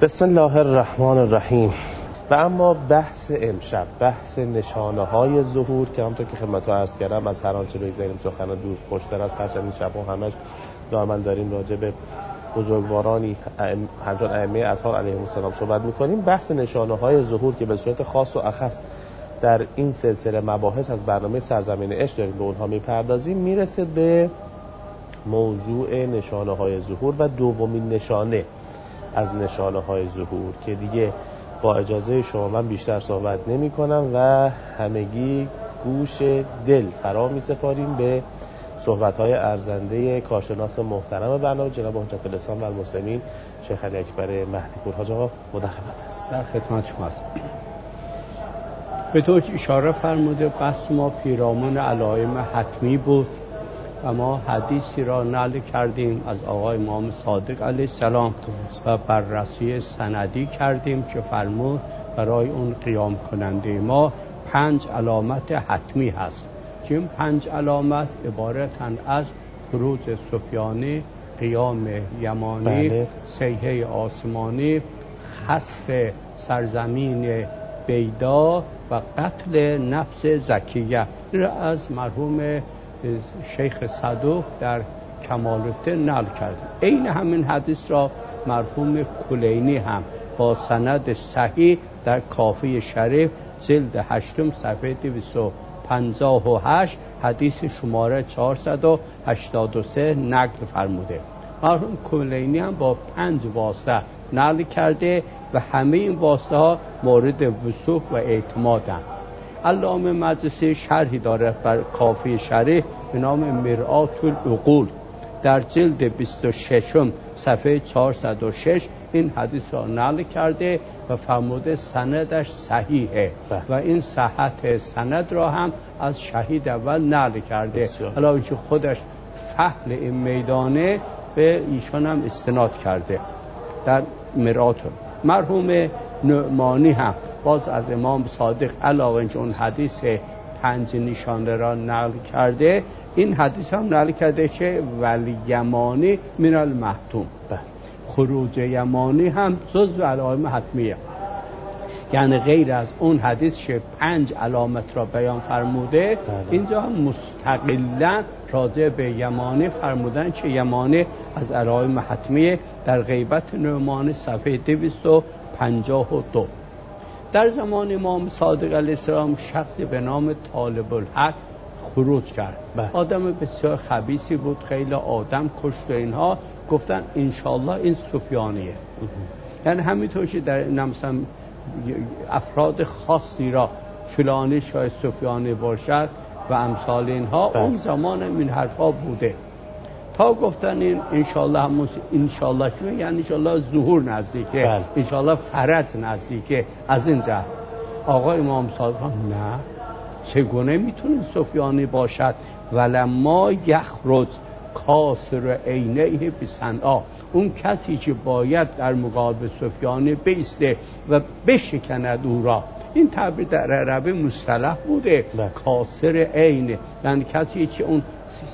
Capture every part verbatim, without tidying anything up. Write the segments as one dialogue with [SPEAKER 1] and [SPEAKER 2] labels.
[SPEAKER 1] بسم الله الرحمن الرحیم. و اما بحث امشب، بحث نشانه های ظهور که همونطور که خدمتتون عرض کردم از هر آنچه روی ذهنم سخن دوست خوشتر از هر چند شب‌ها همش دائما داریم راجع به بزرگوارانی همچون ائمه اطهار علیهم السلام صحبت می‌کنیم. بحث نشانه های ظهور که به صورت خاص و اخص در این سلسله مباحث از برنامه سرزمین عشق داریم به اونها میپردازیم، میرسه به موضوع نشانه های ظهور و دومین نشانه از نشانه های ظهور که دیگه با اجازه شما من بیشتر صحبت نمی کنم و همگی گوش دل فرا می سپاریم به صحبت های ارزنده کارشناس محترم برنامه جناب حجت الاسلام و المسلمین شیخ علی اکبر مهدی پور. حاج آقا مداخلت است.
[SPEAKER 2] در خدمت شما هستم. به طور اشاره فرموده بحث ما پیرامون علائم حتمی بود و ما حدیثی را نقل کردیم از آقای امام صادق علیه السلام و بررسی سندی کردیم که فرمود برای اون قیام کننده ما پنج علامت حتمی هست که این پنج علامت عبارتند از خروج سفیانی، قیام یمانی، بله. صیحه آسمانی، خسف سرزمین بیدا و قتل نفس زکیه. این را از مرحوم شیخ صدوق در کمال الدین نقل کردیم. این همین حدیث را مرحوم کلینی هم با سند صحیح در کافی شریف جلد هشتم صفحه دویست و پنجاه و هشت حدیث شماره چهارصد و هشتاد و سه نقل فرموده. مرحوم کلینی هم با پنج واسطه نقل کرده و همه این واسطه ها مورد وثوق و اعتمادند. علامه مجلسی شرحی داره بر کافی شریف به نام مرآت العقول در جلد بیست و شش صفحه چهارصد و شش این حدیث را نقل کرده و فرموده سندش صحیحه و این صحت سند را هم از شهید اول نقل کرده. علاوه اینکه خودش فحل این میدانه به ایشان هم استناد کرده در مرآت. مرحوم نعمانی هم باز از امام صادق علاوه اینکه اون حدیث پنج نشانه را نقل کرده این حدیث هم نقل کرده که ولی یمانی من المحتوم، خروج یمانی هم جزو علائم حتمیه. یعنی غیر از اون حدیث که پنج علامت را بیان فرموده اینجا هم مستقلا راجع به یمانی فرمودن که یمانی از علائم حتمیه در غیبت نعمانی صفحه دویست و پنجاه و دو. در زمان امام صادق علیه السلام شخصی به نام طالب الحق خروج کرد. بله. آدم بسیار خبیثی بود، خیلی آدم کشت و اینها. گفتن انشالله این سفیانیه. یعنی همینطور که در مثلا افراد خاصی را فلانی شاید سفیانی باشد و امثال اینها. بله. اون زمان این حرفا بوده تا گفتن این انشالله همون انشالله شما یعنی انشالله ظهور نزدیکه. بله. انشالله فرج نزدیکه. از این جهت آقا امام صادق نه چگونه میتونه سفیانی باشد ولما یخرج کاسر عینیه بصنعا، اون کسی که باید در مقابل سفیانی بیسته و بشکند او را. این تعبیر در عربی مصطلح بوده. بله. کاسر عین یعنی کسی که اون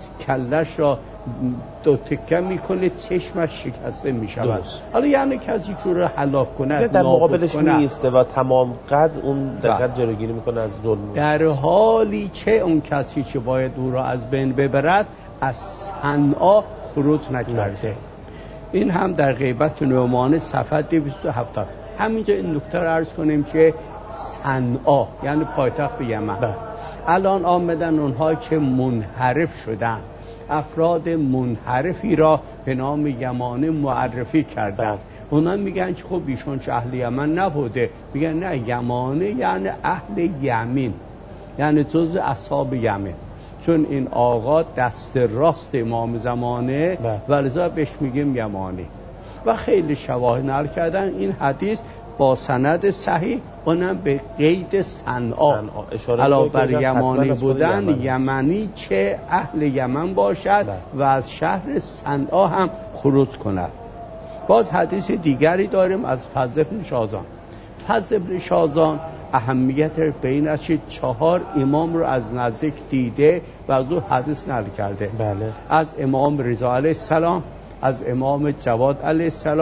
[SPEAKER 2] کلش را دو تکه میکنه چشمش شکسته میشود. حالا یعنی کسی که رو هلاک کنه
[SPEAKER 1] در مقابلش نیسته و تمام قد اون دقت جلوگیری میکنه از ظلم،
[SPEAKER 2] در حالی که اون کسی که باید او را از بین ببرد از صنعا خروج نکرده. این هم در غیبت نعمانی صفحه دویست و هفتاد. همینجا این نکته رو عرض کنیم که صنعا یعنی پایتخت یمن. الان آمدن اونها که منحرف شدن، افراد منحرفی را به نام یمانی معرفی کردن. اونا میگن که خب ایشون چه اهل یمن نبوده. میگن نه یمانی یعنی اهل یمین، یعنی جز اصحاب یمین، چون این آقا دست راست امام زمانه و لذا بهش میگیم یمانی. و خیلی شواهد نقل کردن این حدیث با سند صحیح اونم به قید صنعا علاوه بر یمانی بودن یمنی که اهل یمن باشد و از شهر صنعا هم خروج کند. باز حدیث دیگری داریم از فضل بن شاذان. فضل بن شاذان اهمیت بین از که چهار امام رو از نزدیک دیده و از او حدیث نقل کرده. بله. از امام رضا علیه السلام، از امام جواد علیه السلام،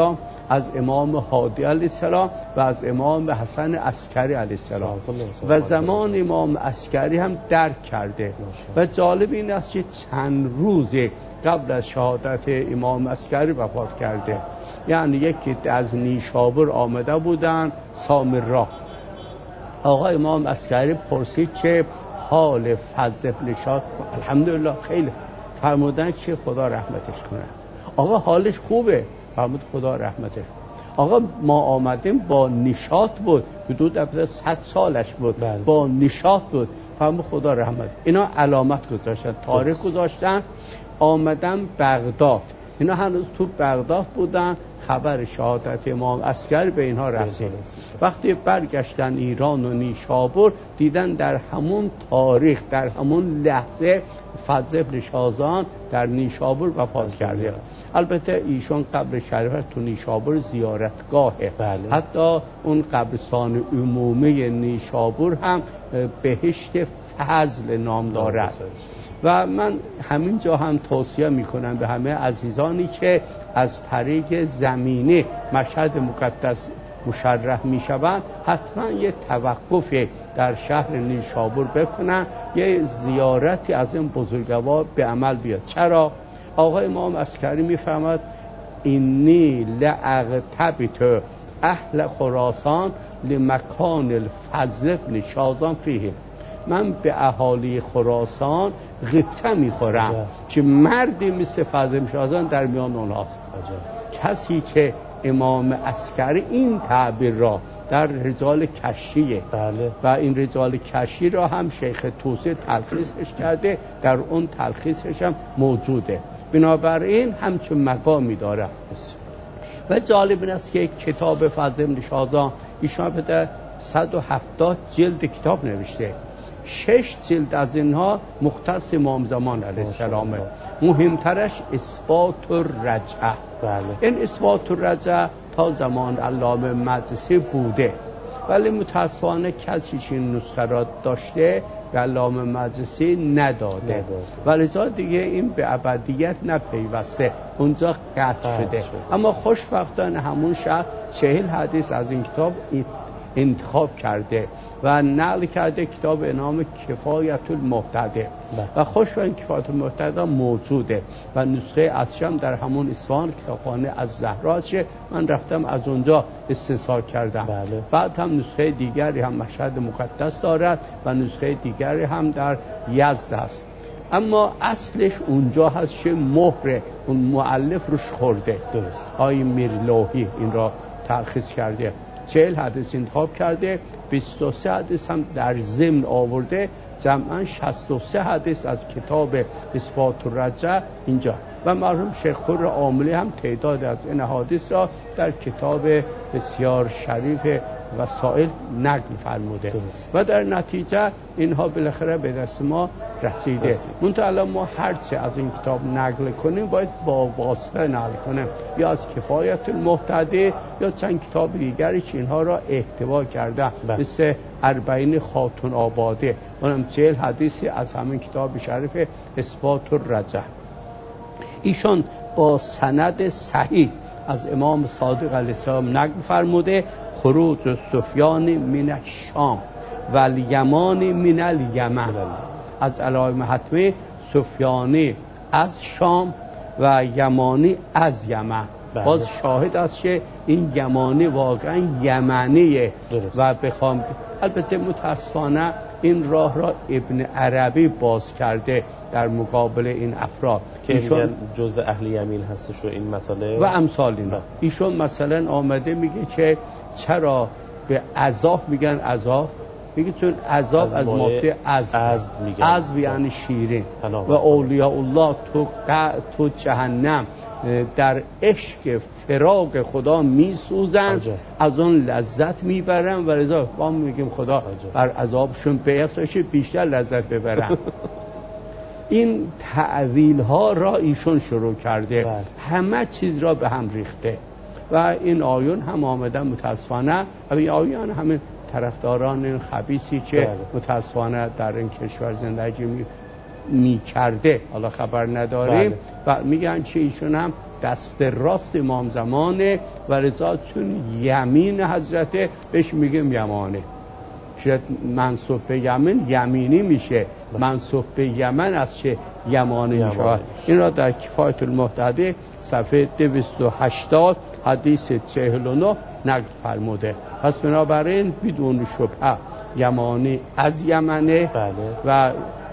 [SPEAKER 2] از امام هادی علیه السلام و از امام حسن عسکری علیه السلام و زمان امام عسکری هم درک کرده. و جالب این است که چند روز قبل از شهادت امام عسکری وفات کرده. یعنی یکی از نیشابور آمده بودن سامرا. آقا امام عسکری پرسید چه حال فضل بن شاد؟ الحمدلله خیلی. فرمودن چه خدا رحمتش کنه. آقا حالش خوبه. فرمود خدا رحمتش. آقا ما آمدیم با نشاط بود، حدود صد سالش بود، بله. با نشاط بود. فرمود خدا رحمت. اینا علامت گذاشتن، تاریخ گذاشتن. آمدن بغداد، اینا هنوز تو بغداد بودن. خبر شهادت امام عسکری به اینها رسید. وقتی برگشتن ایران و نیشابور، دیدن در همون تاریخ، در همون لحظه فضل بن شازان در نیشابور وفات کرده. البته ایشون قبر شریف تو نیشابور زیارتگاهه. بله. حتی اون قبرستان عمومی نیشابور هم بهشت فضل نام دارد. و من همینجا هم توصیه میکنم به همه عزیزانی که از طریق زمینه مشهد مقدس مشرف میشوند، حتما یه توقف در شهر نیشابور بکنن، یه زیارتی از این بزرگوار به عمل بیاد. چرا؟ آقای امام عسکری میفهمد اینی لاغتبط اهل خراسان لمکان الفضل بن شازان فیه. من به اهالی خراسان غبطه میخورم که مردی مثل فضل بن شازان در میان اونهاست. کسی که امام عسکری این تعبیر را در رجال کشیه. بله. و این رجال کشی را هم شیخ توسی تلخیصش کرده، در اون تلخیصش هم موجوده. بنابراین همچون مقامی داره. و جالب این است که کتاب فضل بن شازان ایشان به صد و هفتاد جلد کتاب نوشته. شش جلد از اینها مختص امام زمان علیه السلام. مهمترش اثبات الرجعه. بله. این اثبات الرجعه تا زمان علامه مجلسی بوده، ولی متاسفانه کسی این نسخه را داشته و علامه مجلسی نداده. ولی جا دیگه این به ابدیت نپیوسته، اونجا قطع شده. شده. اما خوشبختانه همون شخص چهل حدیث از این کتاب انتخاب کرده و نقل کرده، کتاب به نام کفایت المهتدی. و خوشبختانه کفایت المهتدی موجوده و نسخه اصلش در همون اصفهان کتابخانه از زهراشه. من رفتم از اونجا استنساخ کردم. بله. بعد هم نسخه دیگری هم مشهد مقدس دارد و نسخه دیگری هم در یزد است. اما اصلش اونجا هست که مهر اون مؤلف روش خورده. درست. آقای میرلوحی این را تلخیص کرده. چهل حدیث انتخاب کرده، بیست و سه حدیث هم در ضمن آورده. جمعاً شصت و سه حدیث از کتاب اثبات الرجعه اینجا. و مرحوم شیخ خور عاملی هم تعداد از این حدیث را در کتاب بسیار شریف وسائل نقل فرموده. درست. و در نتیجه اینها بالاخره به دست ما رسیده. منتها الان ما هرچه از این کتاب نقل کنیم باید با واسطه نقل کنیم، یا از کفایت المهتدی یا چند کتاب دیگری که اینها را احتوا کرده. بس. مثل اربعین خاتون آباده، اونم چهل حدیثی از همین کتاب شریف اثبات الرجعه. ایشان با سند صحیح از امام صادق علیه السلام نقل فرموده خروج سفیان من الشام و الیمان من الیمن. از علائم حتمی سفیانی از شام و یمانی از یمن. باز شاهد است که این یمانی واقعا یمنیه. درست. و بخوام البته متاسفانه این راه را ابن عربی باز کرده در مقابل این افراد
[SPEAKER 1] که ایشون جزء اهل یمین هستش و این مطالب
[SPEAKER 2] و امثال اینا. ایشون مثلا آمده میگه که چرا به عذاب میگن عذاب؟ میگه چون عذاب از, از ماده از از میگن از یعنی شیرین. و اولیاء الله تو تو جهنم در عشق فراق خدا میسوزن، از اون لذت میبرن و رضا ما میگیم خدا بر عذابشون بیفتشه بیشتر لذت ببرن. این تعویل ها را ایشون شروع کرده. بله. همه چیز را به هم ریخته و این آیون هم آمدن متاسفانه. این آیون همه طرفداران این خبیثی که بله. متاسفانه در این کشور زندگی می می کرده، حالا خبر نداریم. بله. و میگن که ایشون هم دست راست امام زمانه و رضا چون یمین حضرت بهش میگیم یمانه. شاید منصوب به یمین یمینی میشه، منصوب به یمن از چه یمانی میشه. این را در کفایت المحتدی صفحه دویست و هشتاد حدیث چهل و نه نقل فرموده. پس بنابراین بدون شبهه یمانی از یمنه.
[SPEAKER 1] بله. و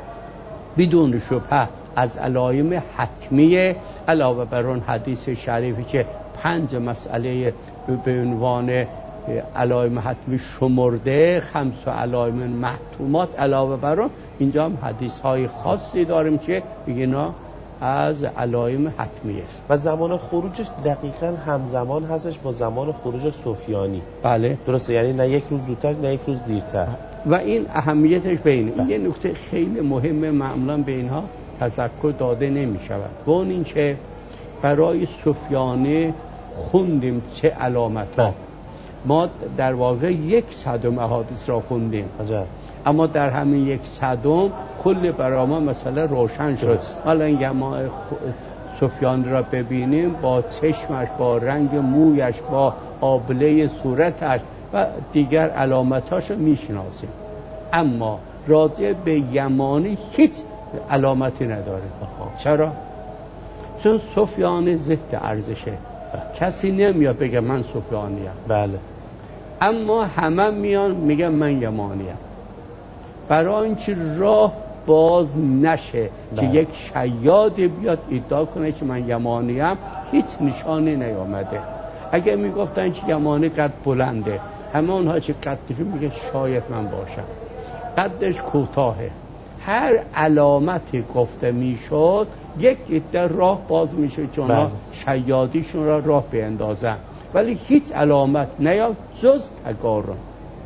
[SPEAKER 2] بدون شبهه از علائم حتمیه. علاوه بر اون حدیث شریفی که پنج مسئله به عنوان علائم حتمی شمرده، خمس و علائم محتومات، علاوه بر اون اینجا هم حدیث های خاصی داریم که اینا از علائم حتمیه.
[SPEAKER 1] و زمان خروجش دقیقاً همزمان هستش با زمان خروج سفیانی.
[SPEAKER 2] بله
[SPEAKER 1] درسته، یعنی نه یک روز زودتر نه یک روز دیرتر.
[SPEAKER 2] و این اهمیتش بینه. این یه نکته خیلی مهمه، معمولاً به اینها تذکر داده نمی شود. و اون این که برای سفیانی خوندیم چه علامت ها. ما در واقع یک صدم احادیث را خوندیم.
[SPEAKER 1] عجب.
[SPEAKER 2] اما در همین یک صدم کل برای ما مثلا روشن شد. حالا این ما سفیان را ببینیم با چشمش، با رنگ مویش، با آبله صورتش و دیگر علامتاش رو میشناسیم. اما راجع به یمانی هیچ علامتی نداره. چرا؟ چون سفیان ضد ارزشه. کسی نمیاد بگه من سفیانیم.
[SPEAKER 1] بله.
[SPEAKER 2] اما همه میان میگن من یمانیم. برای اینکه راه باز نشه بله. که یک شیاد بیاد ادعا کنه که من یمانیم، هیچ نشانی نیامده. اگه میگفتن که یمانی قد بلنده، همه اونها که قدشون میگه شاید من باشم. قدش کوتاهه. هر علامتی گفته میشد یک عده راه باز میشه چون بله. شیادیشون را راه بیندازن. ولی هیچ علامت نیاد جز تقارن،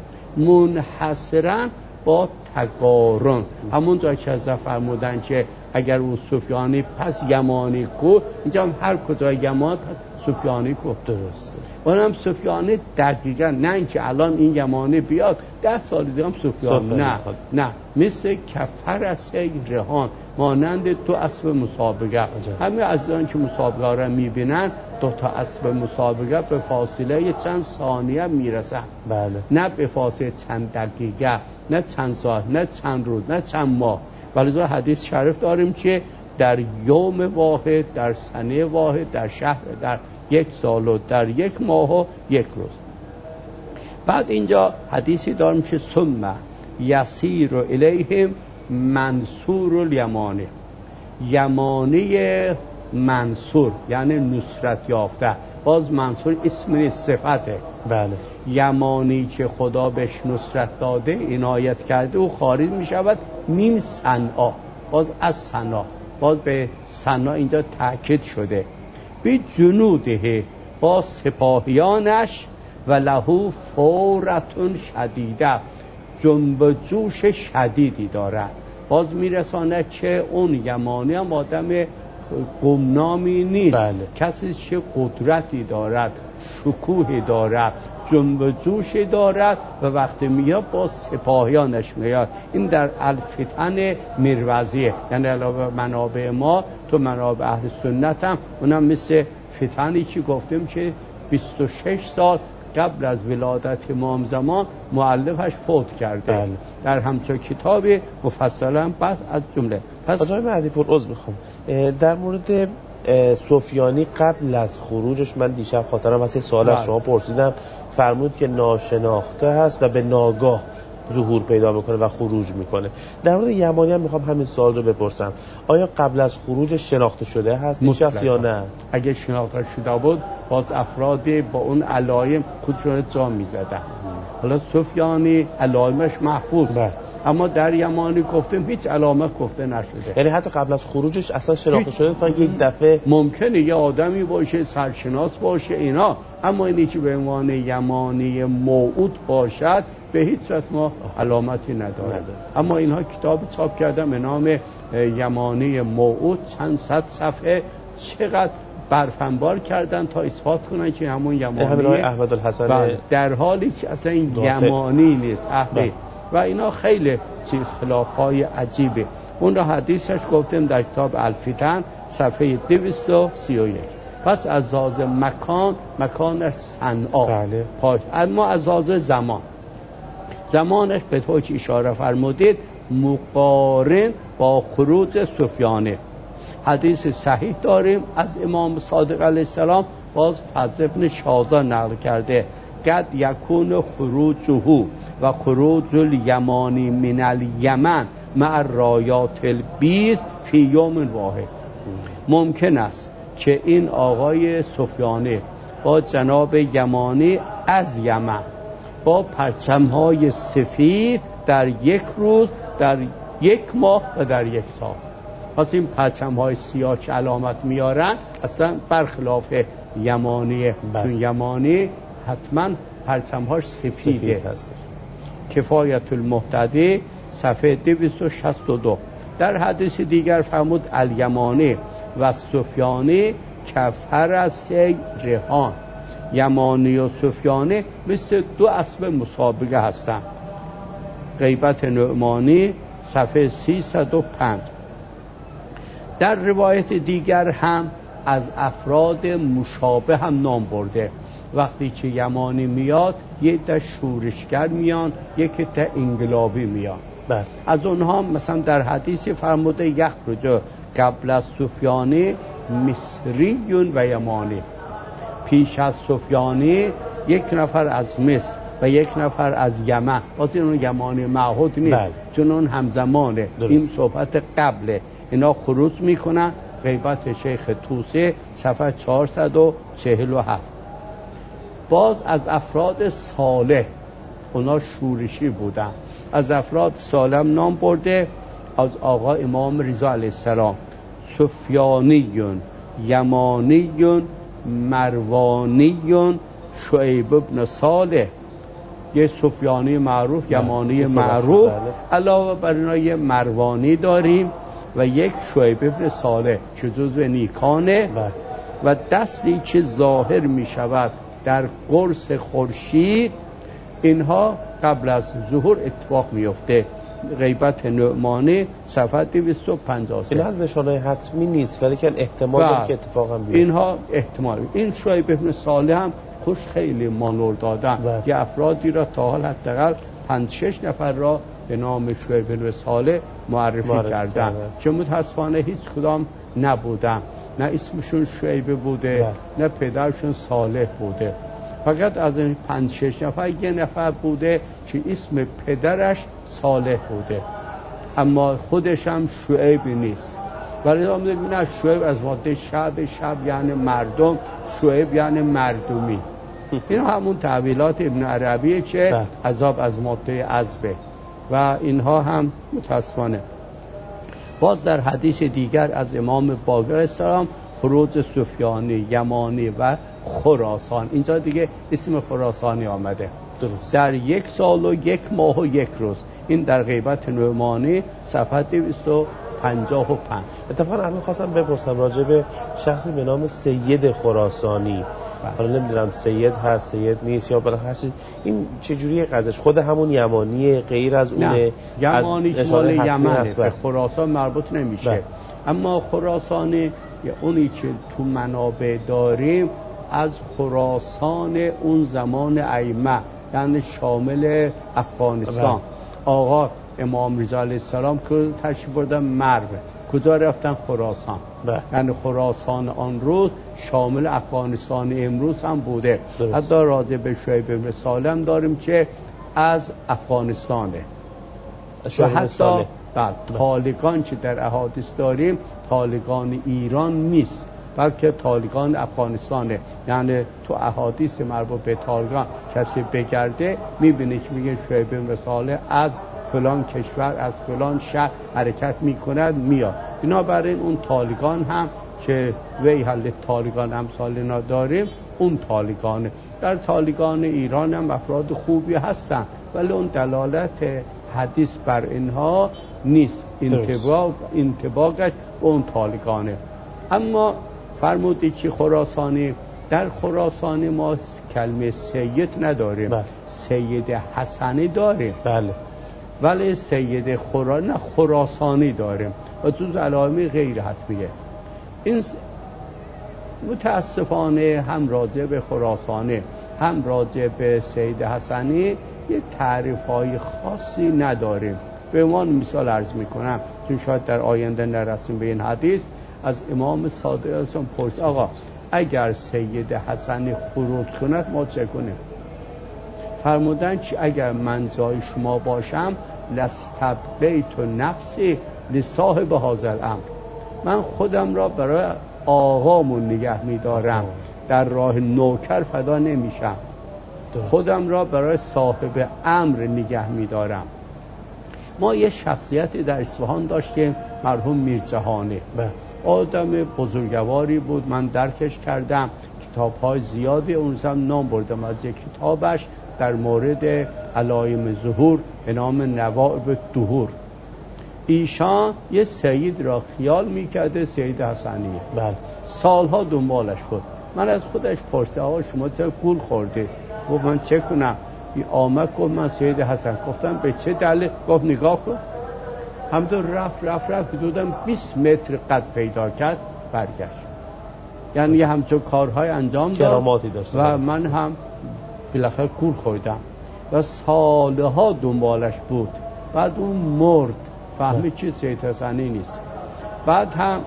[SPEAKER 2] منحصرا با تقارن. همونطور که از فرمودن که اگر اون سفیانی پس یمانی کو، اینجا هم هر کجا یمان سفیانی کو.
[SPEAKER 1] درسته.
[SPEAKER 2] اونم سفیانی دقیقا، نه اینکه الان این یمانی بیاد ده سال دیگه هم سفیانی. نه نه مثل کفر از رهان، مانند دو اسب مسابقه. همه از آن که مسابقه را میبینن، دو تا اسب مسابقه به فاصله چند ثانیه میرسن.
[SPEAKER 1] بله.
[SPEAKER 2] نه به فاصله چند دقیقه، نه چند ساعت، نه چند روز، نه چند ماه. ولی حدیث شریف داریم که در یوم واحد، در سنه واحد، در شهر، در یک سال و در یک ماه و یک روز. بعد اینجا حدیثی داریم که ثم یسیر الیهم منصور الیمانی. یمانی منصور یعنی نصرت یافته. باز منصور اسم صفته.
[SPEAKER 1] بله.
[SPEAKER 2] یمانی که خدا بهش نصرت داده، عنایت کرده و خارج می شود من صنعا. باز از صنعا، باز به صنعا اینجا تاکید شده. بی جنوده، با سپاهیانش، و لهو فورتون شدیده، جنب جوش شدیدی دارد. باز میرسانه که اون یمانی هم آدم گمنامی نیست.
[SPEAKER 1] بله.
[SPEAKER 2] کسی که قدرتی دارد، شکوهی دارد، جنب جوشی دارد و وقتی میاد با سپاهیانش میاد. این در الفتن مروزیه، یعنی علاوه منابع ما تو منابع اهل سنت هم اونم مثل فتنی که گفتیم که بیست و شش سال قبل از ولادت امام زمان مؤلفش فوت کرده. بله. در همچون کتاب مفصلا بس از جمله.
[SPEAKER 1] پس آقای مهدی پور عذر میخوام، در مورد سفیانی قبل از خروجش من دیشب خاطرم واسه سوال از شما پرسیدم، فرمود که ناشناخته هست و به ناگاه ظهور پیدا میکنه و خروج میکنه. در مورد یمانی هم میخوام همین سوال رو بپرسم، آیا قبل از خروجش شناخته شده هست این شخص یا نه؟
[SPEAKER 2] اگه شناخته شده بود باز افرادی با اون علائم خودشون جا میزدن. حالا سفیانی علائمش محفوظ بله. اما در یمانی گفتیم هیچ علامت گفته نشده.
[SPEAKER 1] یعنی حتی قبل از خروجش اصلا شناخته شده تا یک دفعه
[SPEAKER 2] ممکنه یه آدمی باشه سرشناس باشه اینا، اما اینی که به عنوان یمانی موعود باشد به هیچ وجه ما علامتی نداره. اما اینها کتاب چاپ کردن به نام یمانی موعود، چند صد صفحه، چقدر برفنبار کردن تا اثبات کنن که همون یمانی
[SPEAKER 1] همین احمد الحسن
[SPEAKER 2] بله. در حالی که اصلا این یمانی نیست اهلی و اینا خیلی خلافای عجیبه. اون را حدیثش گفتیم در کتاب الفتن صفحه دویست و سی و یک. پس از لحاظ مکان مکانش صنعا
[SPEAKER 1] بله.
[SPEAKER 2] پاک، اما از لحاظ زمان زمانش به طور که اشاره فرمودید مقارن با خروج سفیانه. حدیث صحیح داریم از امام صادق علیه السلام، باز فضل ابن شاذان نقل کرده قد یکون خروجه و خروج الیمانی من الیمن مع رایات البیض فی یوم واحد. ممکن است که این آقای سفیانه با جناب یمانی از یمن با پرچم‌های سفید در یک روز، در یک ماه و در یک سال، پس این پرچم‌های سیاه که علامت میارن اصلا برخلاف یمانی، چون یمانی حتما پرچم‌هاش سفیده.
[SPEAKER 1] سفید
[SPEAKER 2] کفایت المهتدی صفحه دویست و شصت و دو. در حدیث دیگر فرمود الیمانی و سفیانی کفر از ریحان. یمانی و سفیانی مثل دو اسب مسابقه هستند. غیبت نعمانی صفحه سیصد و پنج. در روایت دیگر هم از افراد مشابه هم نام برده. وقتی که یمانی میاد یک تا شورشگر میان، یکی تا انقلابی میان.
[SPEAKER 1] بله.
[SPEAKER 2] از اونها مثلا در حدیث فرموده یخرج قبل از سفیانی مصری و یمانی. پیش از سفیانی یک نفر از مصر و یک نفر از یمن. باز این یمانی معهود نیست.
[SPEAKER 1] بله.
[SPEAKER 2] چون اون همزمانه.
[SPEAKER 1] درست.
[SPEAKER 2] این صحبت قبله. اینا خروج میکنن. غیبت شیخ توسی صفحه چهارصد و چهل و هفت. باز از افراد صالح، اونا شورشی بودن، از افراد صالح نام برده. از آقا امام رضا علیه السلام سفیانیون، یمانیون، مروانیون، شعیب ابن صالح، یه سفیانی معروف، یمانی معروف، علاوه بر اینا یه مروانی داریم و یک شعیب ابن صالح که جزو نیکانه و دستی که ظاهر می شود در قرص خورشید. اینها قبل از ظهور اتفاق میفته. غیبت نعمانی صفحه دویست و پنجاه و سه.
[SPEAKER 1] این از نشانه حتمی نیست ولی که احتمال داره که اتفاق هم بیفته.
[SPEAKER 2] اینها احتمال. این شعیب ابن صالح هم خوش خیلی مانور دادن. یه افرادی را تا حال حداقل پنج شش نفر را به نام شعیب ابن صالح معرفی, معرفی کردن, کردن که متاسفانه هیچ کدام نبودن. نه اسمشون شعیب بوده، بله. نه پدرشون صالح بوده. فقط از این پنج شش نفر یه نفر بوده که اسم پدرش صالح بوده، اما خودش هم شعیب نیست. ولی هم میگن شعیب از ماده شعب، شعب یعنی مردم، شعیب یعنی مردمی. این همون تعبیرات ابن عربیه که عذاب از ماده عذبه و اینها هم متاسفانه. باز در حدیث دیگر از امام باقر السلام خروج سفیانی، یمانی و خراسان، اینجا دیگه اسم خراسانی آمده.
[SPEAKER 1] درست.
[SPEAKER 2] در یک سال و یک ماه و یک روز. این در غیبت نعمانی صفحه دویست و پنجاه و پنج.
[SPEAKER 1] اتفاقا الان خواستم بپرسم راجع به شخصی به نام سید خراسانی. حالا نمیدونم سید هست، سید نیست، یا بالاخره چیز. این چجوری قضیهش؟ خود همون یمانیه، غیر از اونه؟
[SPEAKER 2] یمانی مال یمنه، به خراسان مربوط نمیشه. بله. اما خراسانی اونی که تو منابع داریم از خراسان اون زمان ائمه، یعنی شامل افغانستان. بله. آقا امام رضا علیه السلام که تشریف بردن مرو، کجا رفتن؟ خراسان. بله. یعنی خراسان آن روز شامل افغانستان امروز هم بوده. درست. حتی راجع به شعیب ابن صالح داریم که از افغانستانه. و حتی بله طالقان که در احادیث داریم طالقان ایران نیست، بلکه طالقان افغانستانه. یعنی تو احادیث مربوط به طالقان کسی بگرده میبینه که میگه شعیب بن صالح از فلان کشور، از فلان شهر حرکت میکند میاد. بنابراین اون طالقان هم که وی حل طالقان امثال اینا داریم، اون طالقانه. در طالقان ایران هم افراد خوبی هستن، ولی اون دلالت حدیث بر اینها نیست. انتباق انتباقش به اون طالقانه. اما فرمودی که خراسانی، در خراسانی ما کلمه سید نداریم. بله. سید حسنی داریم.
[SPEAKER 1] بله.
[SPEAKER 2] ولی سید خرا... نه خراسانی داریم و جز علائم غیر حتمیه. این متاسفانه هم راجع به خراسانه هم راجع به سید حسنی یه تعریف‌های خاصی نداریم. به عنوان مثال عرض میکنم، چون شاید در آینده نرسیم به این حدیث، از امام صادق اسلام پرسید آقا اگر سید حسنی خروج کند ما چه کنیم؟ فرمودن چی؟ اگر من جای شما باشم لستبقیت نفسی لصاحب هذا الامر، من خودم را برای آقامون نگه میدارم، در راه نوکر فدا نمیشم، خودم را برای صاحب امر نگه میدارم. ما یه شخصیتی در اصفهان داشتیم مرحوم میرجهانی، آدم بزرگواری بود، من درکش کردم، کتاب‌های زیادی اون زمان نام بردم. از یک کتابش در مورد علائم ظهور به نام نوائب الدهور، ایشان یه سید را خیال میکرده سید حسنیه.
[SPEAKER 1] بله.
[SPEAKER 2] سالها دنبالش بود. من از خودش پرسیدم آقا شما چه گول خورده؟ گفت من چه کنم؟ این آمد گفت من سید حسن. گفتم به چه دلیل؟ گفت نگاه کن. همونطور رفت رفت رفت حدوداً بیست متر قد پیدا کرد، برگشت. یعنی یه همچون کارهای انجام داد،
[SPEAKER 1] کراماتی داشت
[SPEAKER 2] و من هم بالاخره گول خوردم و سالها دنبالش بود. بعد اون مرد، فهمید چی سید حسنی نیست. بعد هم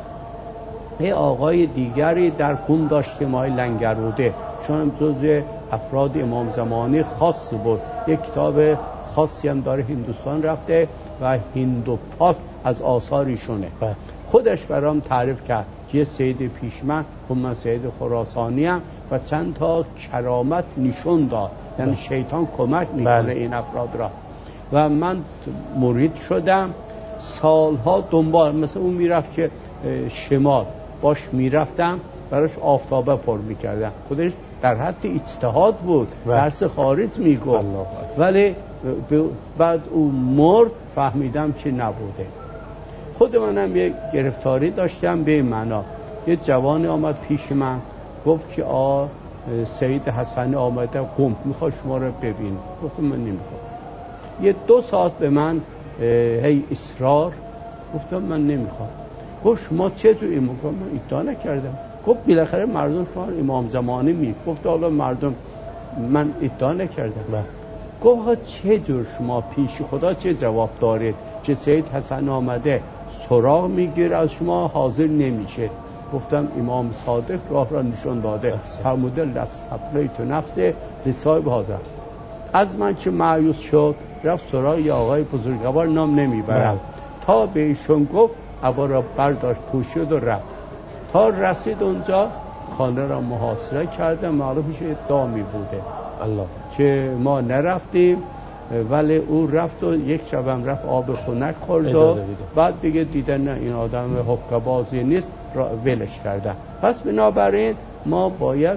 [SPEAKER 2] یه آقای دیگری در قم داشتیم، آقای لنگروده، چون جزو افراد امام زمانی خاص بود، یک کتاب خاصی هم داره، هندوستان رفته و هندو پاک از آثارشونه. خودش برام تعریف کرد که یه سید پیشمن و من سید خراسانی هم و چند تا کرامت نشون داد، یعنی شیطان کمک میکنه این افراد را. و من مرید شدم، سالها دنبال، مثلا اون میرفت که شمال باش میرفتم، براش آفتابه پر میکردم، خودش در حد اجتهاد بود، درس خارج میگفت، ولی بعد او مرد فهمیدم چی نبوده. خود منم یک گرفتاری داشتم به معنا. یه جوانی آمد پیش من گفت که آ سید حسنی آمده قم، میخواد شما رو ببین. گفتم من نمیخوام. یه دو ساعت به من هی اصرار، گفتم من نمیخوام. گفت شما چه تو این مقام؟ من ادعا نکردم. گفت بالاخره مردم شما امام زمانی می گفت حالا مردم، من ادعا نکردم. گفت چه جور شما پیش خدا چه جواب دارید که سید حسن آمده سراغ میگیره از شما حاضر نمیشه؟ گفتم امام صادق راه را نشون داده، فرموده لستبقیت نفس لصاحب هذا. از من چه مایوس شد، رفت سراغ یه آقای بزرگوار، نام نمیبرم، تا به ایشون گفت عبا را برداشت پوشید و رفت. تا رسید اونجا خانه را محاصره کرده، معلوم میشه دامی بوده
[SPEAKER 1] الله.
[SPEAKER 2] که ما نرفتیم، ولی او رفت و یک شبم رفت آب خنک خورد و بعد دیگه دیدن نه این آدم حقه‌بازی نیست، ولش کردن. پس بنابراین ما باید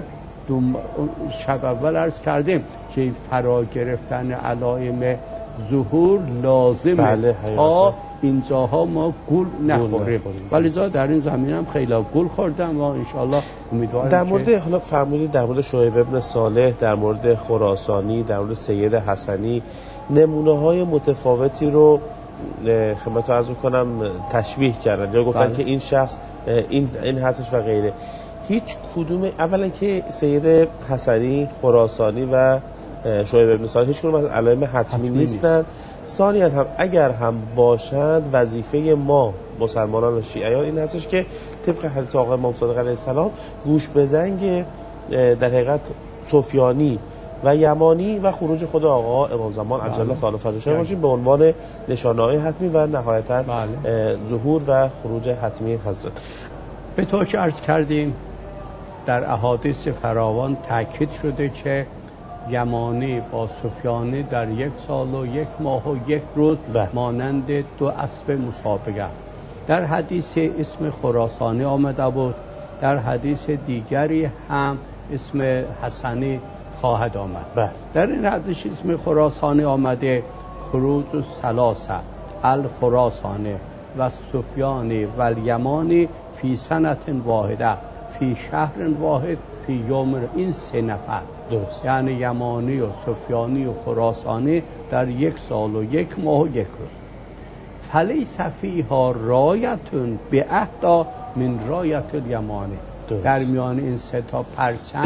[SPEAKER 2] شب اول عرض کردیم که فرا گرفتن علائم ظهور لازمه، بله، تا اینجاها ما گول نخوریم. ولی زا در این زمین هم خیلی گول خوردم و انشاءالله امیدوارم.
[SPEAKER 1] در مورد که... حالا فرمودید در مورد شعیب ابن صالح، در مورد خراسانی، در مورد سید حسنی نمونه های متفاوتی رو خدمت عرض کنم تشبیه کردن یا گفتن بله. که این شخص این این هستش و غیره. هیچ کدوم، اولا که سید حسنی، خراسانی و شعیب ابن صالح هیچ کدوم از علائم حتمی نیستند. ثانیاً هم اگر هم باشند وظیفه ما مسلمانان و شیعیان این هستش که طبق حدیث آقای امام صادق علیه السلام گوش به زنگ در حقیقت سفیانی و یمانی و خروج خود آقا امام زمان عجل الله تعالی فرجه باشیم به عنوان نشانه‌های حتمی و نهایتاً ظهور و خروج حتمی حضرت.
[SPEAKER 2] به طور که عرض کردیم در احادیث فراوان تاکید شده که یمانی با سفیانی در یک سال و یک ماه و یک روز بله. مانند دو اسب مسابقه. در حدیث اسم خراسانی آمده بود، در حدیث دیگری هم اسم حسنی خواهد آمد بله. در این حدیث اسم خراسانی آمده خروج ثلاثه الخراسانی و سفیانی و الیمانی فی سنت واحده فی شهر واحد فی یوم. این سه نفر درست. یعنی یمانی و سفیانی و خراسانی در یک سال و یک ماه و یک روز. فلیس فیها رایتون به اهدا من رایت الیمانی.
[SPEAKER 1] درست.
[SPEAKER 2] در میان این سه تا پرچم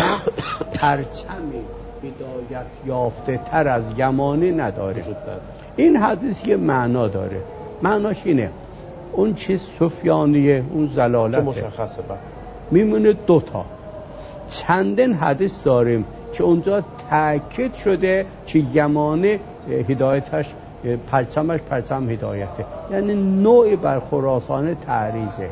[SPEAKER 2] پرچمی هدایت یافته تر از یمانی نداره. این حدیث یه معنا داره. معناش اینه اون چیز سفیانیه، اون زلالته
[SPEAKER 1] مشخصه،
[SPEAKER 2] میمونه دوتا. چندین حدیث داریم که اونجا تأکید شده که یمانی هدایتش پرچمش پرچم هدایته، یعنی نوعی بر خراسان تعریضه.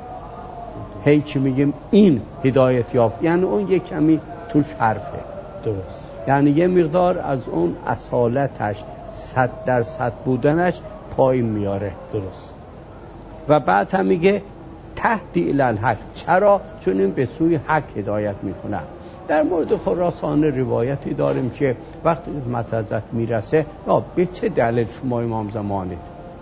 [SPEAKER 2] هی چی میگیم این هدایت یافت، یعنی اون یک کمی توش حرفه.
[SPEAKER 1] درست.
[SPEAKER 2] یعنی یه مقدار از اون اصالتش صد درصد بودنش پایین میاره.
[SPEAKER 1] درست.
[SPEAKER 2] و بعد هم میگه تهدی الی الحق. چرا؟ چون این به سوی حق هدایت میکنه. در مورد خراسان روایتی داریم که وقتی قسمت حضرت میرسه به چه دلیل شما امام زمانید،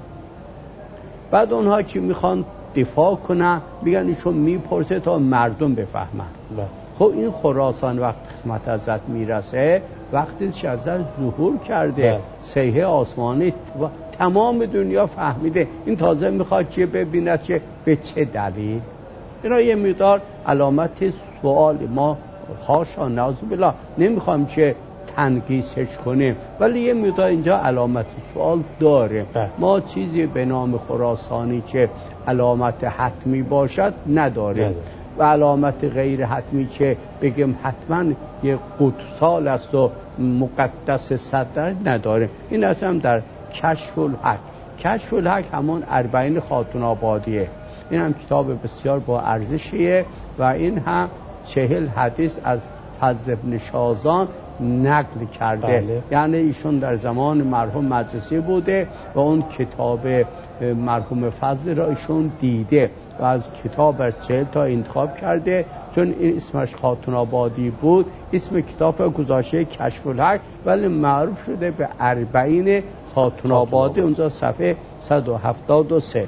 [SPEAKER 2] بعد اونها چی میخوان دفاع کنن، میگن ایشون میپرسه تا مردم بفهمن. خب این خراسان وقتی قسمت حضرت میرسه وقتی که حضرت ظهور کرده صیحه آسمانی تمام دنیا فهمیده، این تازه میخواد چه ببیند چه به چه دلیل. اینا یه مقدار علامت سوال، ما حاشا نعوذ بالله نمیخوام چه تنقیسش کنیم، ولی یه مقدار اینجا علامت سوال داره.
[SPEAKER 1] ده.
[SPEAKER 2] ما چیزی به نام خراسانی که علامت حتمی باشد نداریم ده. و علامت غیر حتمی که بگیم حتما یه قدسال است و مقدس صدر نداره. این اصلا در کشف الحق. کشف الحق همون اربعین خاتون آبادیه. این هم کتاب بسیار با ارزشیه و این هم چهل حدیث از فضل بن شازان نقل کرده.
[SPEAKER 1] بله.
[SPEAKER 2] یعنی ایشون در زمان مرحوم مجلسی بوده و اون کتاب مرحوم فضل را ایشون دیده و از کتاب چهل تا انتخاب کرده. چون این اسمش خاتون آبادی بود اسم کتاب گذاشته کشف الحق، ولی معروف شده به اربعین خاتون آبادی. اونجا صفحه صد و هفتاد و سه.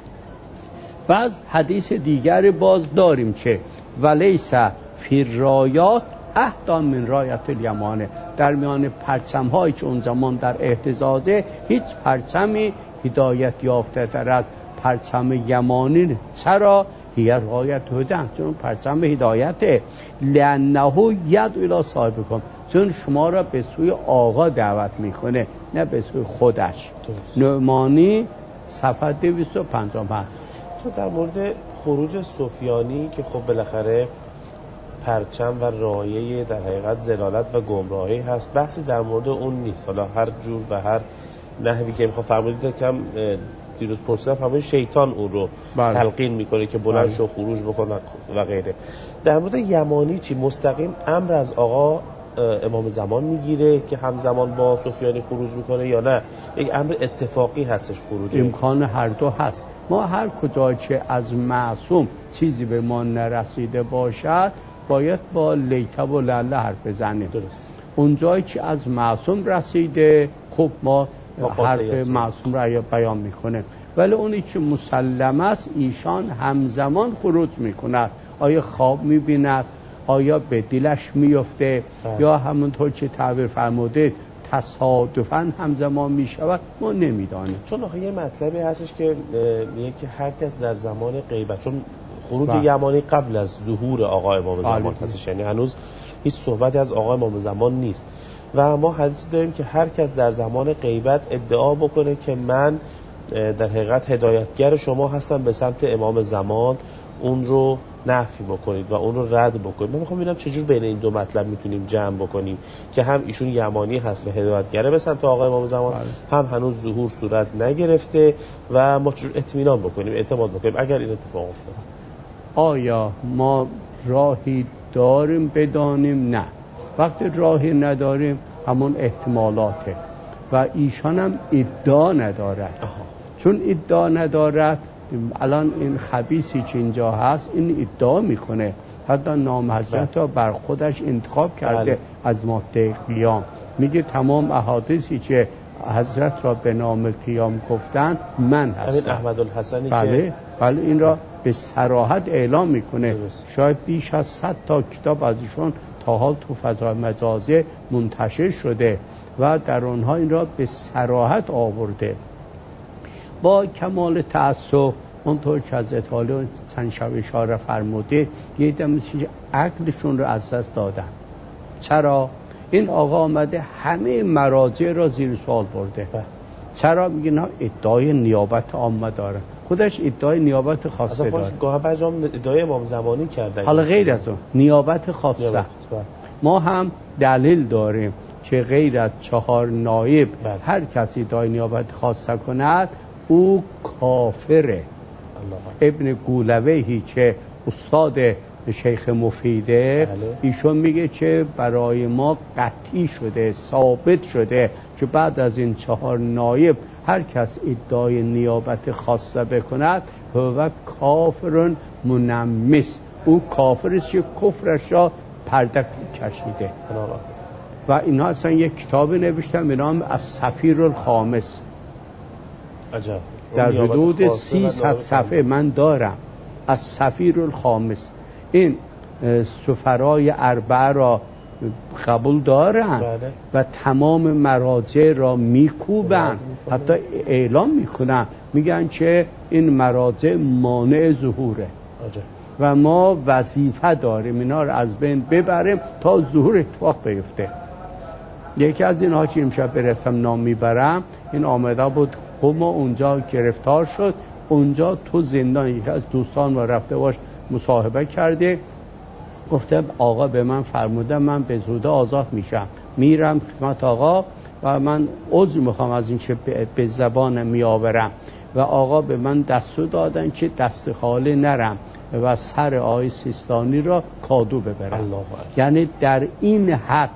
[SPEAKER 2] بعض حدیث دیگر باز داریم که ولیس فی رایات اهدا من رایت الیمانه. در میان پرچم هایی که اون زمان در اهتزازه هیچ پرچمی هدایت یافته تر از پرچم یمانی. چرا؟ هی رایت هدن، چون پرچم هدایته. لانه ید الی صاحبکم، چون شما را به سوی آقا دعوت میکنه نه به سوی خودش. نعمانی صفحه دویست و پنجاه و پنج.
[SPEAKER 1] چون در مورد خروج سفیانی که خب بالاخره پرچم و رایه در حقیقت زلالت و گمراهی هست، بحثی در مورد اون نیست. حالا هر جور و هر نحوی که میخواد فرمودید کم دیروز پرسیدم فرمودید شیطان اون رو بله. تلقین میکنه که بلند شو خروج بکنه و غیره. در مورد یمانی چی؟ مستقیم امر از آقا امام زمان میگیره که همزمان با سفیانی خروج میکنه یا نه یک امر اتفاقی هستش خروج؟
[SPEAKER 2] امکان هر دو هست. ما هر کجا که از معصوم چیزی به ما نرسیده باشد باید با لیته و لله حرف بزنیم.
[SPEAKER 1] درست.
[SPEAKER 2] اونجایی که از معصوم رسیده خب ما حرف معصوم را بیان میکنه، ولی اونی که مسلم است ایشان همزمان خروج میکند. آیا خواب میبیند، آیا به دلش میفته بله. یا همونطور که تعبیر فرموده تصادفاً همزمان میشود، ما نمیدانیم.
[SPEAKER 1] چون آخه یه مطلبی هستش که میگه که هر کس در زمان غیبت، چون خروج
[SPEAKER 2] بله.
[SPEAKER 1] یمانی قبل از ظهور آقا امام زمان هستش، یعنی هنوز هیچ صحبتی از آقا امام زمان نیست و ما حدیث داریم که هر کس در زمان غیبت ادعا بکنه که من در حقیقت هدایتگر شما هستم به سمت امام زمان، اون رو نفی بکنید و اون رو رد بکنید. من میخوام ببینم چجور بین این دو مطلب میتونیم جمع بکنیم که هم ایشون یمانی هست و هدایتگره به سمت آقا امام زمان بله. هم هنوز ظهور صورت نگرفته و ما چجور اطمینان بکنیم، اعتماد بکنیم اگر این اتفاق افتاد.
[SPEAKER 2] آیا ما راهی داریم بدانیم؟ نه. وقتی راهی نداریم همون احتمالاته و ایشان هم ادعا ندارد. آها. چون ادعا ندارد الان این خبیثی که اینجا هست این ادعا میکنه، حتی نام حضرت را بر خودش انتخاب کرده بله. از ماده قیام میگه تمام احادیثی که حضرت را به نام قیام گفتن من هستم.
[SPEAKER 1] همین احمد الحسنی
[SPEAKER 2] بله
[SPEAKER 1] که
[SPEAKER 2] بله این را به صراحت اعلام میکنه درست. شاید بیش از صد تا کتاب از ایشون تا حال تو فضای مجازی منتشر شده و در اونها این را به صراحت آورده. با کمال تأسف اونطور که از اطلاع چند شب اشاره فرموده یه دم عقلشون رو از دست دادن. چرا؟ این آقا آمده همه مراجع را زیر سوال برده. چرا؟ میگه نه ادعای نیابت عامه داره، خودش ادعای نیابت خاصه داره.
[SPEAKER 1] گاه برجام ادعای امام زمانی کرده.
[SPEAKER 2] حالا غیر از اون نیابت خاصه نیابت. ما هم دلیل داریم که غیر از چهار نایب بله. هر کسی ادعای نیابت خاصه کند او کافره. ابن گولویهی که استاد شیخ مفیده بله. ایشون میگه که برای ما قطعی شده، ثابت شده که بعد از این چهار نایب هر کس ادعای نیابت خاصه بکند هو کافرون منمس، او کافر است که کفرش را پرده کشیده. و اینا اصلا یک کتابی نوشتن به نام السفیر الخامس.
[SPEAKER 1] عجب.
[SPEAKER 2] در حدود سیصد صفحه من دارم از سفیر الخامس. این سفرای اربعه را قبول دارن بله. و تمام مراجع را میکوبن، حتی اعلام میکنن میگن که این مراجع مانع ظهوره عجب. و ما وظیفه داریم اینا رو از بین ببریم تا ظهور اتفاق بیفته. یکی از اینها چی امشب برسم نام میبرم، این آمده بود قم اونجا گرفتار شد، اونجا تو زندان یکی از دوستان ما رفته باش مصاحبه کرده، گفته آقا به من فرموده من به زوده آزاد میشم، میرم خدمت آقا و من عذر میخوام از این که به زبانم میآورم و آقا به من دستور دادن که دست خالی نرم و سر آقای سیستانی را کادو ببرم. یعنی در این حد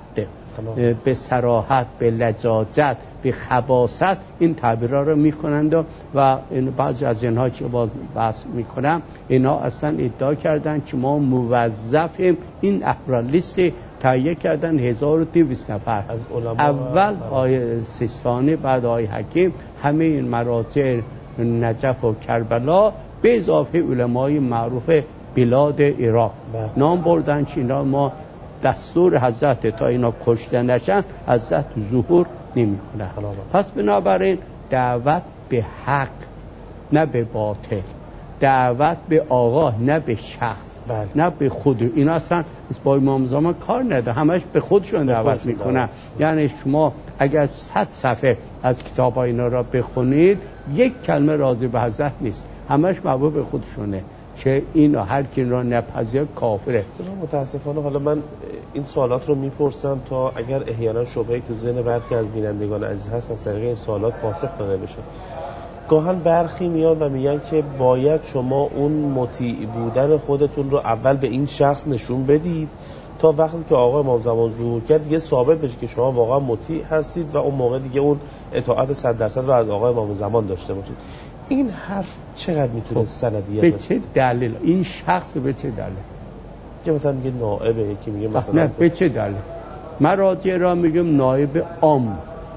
[SPEAKER 2] به صراحت، به لجاجت، به خباثت این تعبیرها رو میکنند و بعضی از اینها که باز بحث میکنم اینا اصلا ادعا کردن که ما موظفیم این افراد لیست تهیه کردن هزار و دویست نفر از اول آقای سیستانی بعد آقای حکیم همه این مراجع نجف و کربلا به اضافه علمای معروف بلاد عراق نام بردن که اینا ما دستور حضرت تا اینا کشته نشن حضرت ظهور نمی کنه. پس بنابراین دعوت به حق نه به باطل، دعوت به آقا نه به شخص بله. نه به خود، اینا اصلا با امام زمان کار نده، همش به خودشون دعوت میکنن. یعنی شما اگر صد صفحه از کتاب ها اینا را بخونید یک کلمه راضی به حضرت نیست، همش محبوب به خودشونه که این هر کی را نپذیر کافره.
[SPEAKER 1] متاسفانه حالا من این سوالات رو میپرسم تا اگر احیانا شبهه‌ای تو ذهن برخی از بینندگان عزیز هست از طریق این سوالات پاسخ داده بشه. گاهن برخی میاد و میگن که باید شما اون مطیع بودن خودتون رو اول به این شخص نشون بدید تا وقتی که آقا امام زمان ظهور کرد دیگه ثابت بشه که شما واقعا مطیع هستید و اون موقع دیگه اون اطاعت صد درصد رو از آقا امام زمان داشته باشید. این حرف چقدر میتونه سندیت
[SPEAKER 2] به چه دلیل این شخص به چه دلیل
[SPEAKER 1] که مثلا میگه نائبه، یکی میگه مثلا
[SPEAKER 2] نه به چه دلیل مراجع را میگم نائب عام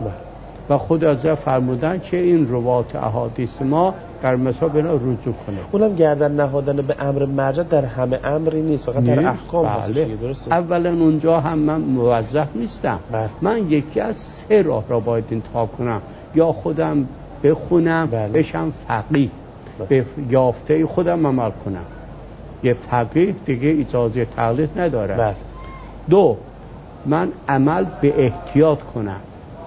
[SPEAKER 2] و خود از فرمودن که این روات احادیث ما در مثال اینا رجوع کنه.
[SPEAKER 1] اونم گردن نهادن به امر مرجع در همه امری نیست، فقط در احکام هستش دیگه. درسته؟
[SPEAKER 2] اولا اونجا هم من موظف نیستم بله. من یکی از سه راه را باید انتخاب کنم، یا خودم بخونم بله. بشم فقیه بله. به یافته خودم عمل کنم. یه فقیه دیگه اجازه تقلید نداره بله. دو من عمل به احتیاط کنم.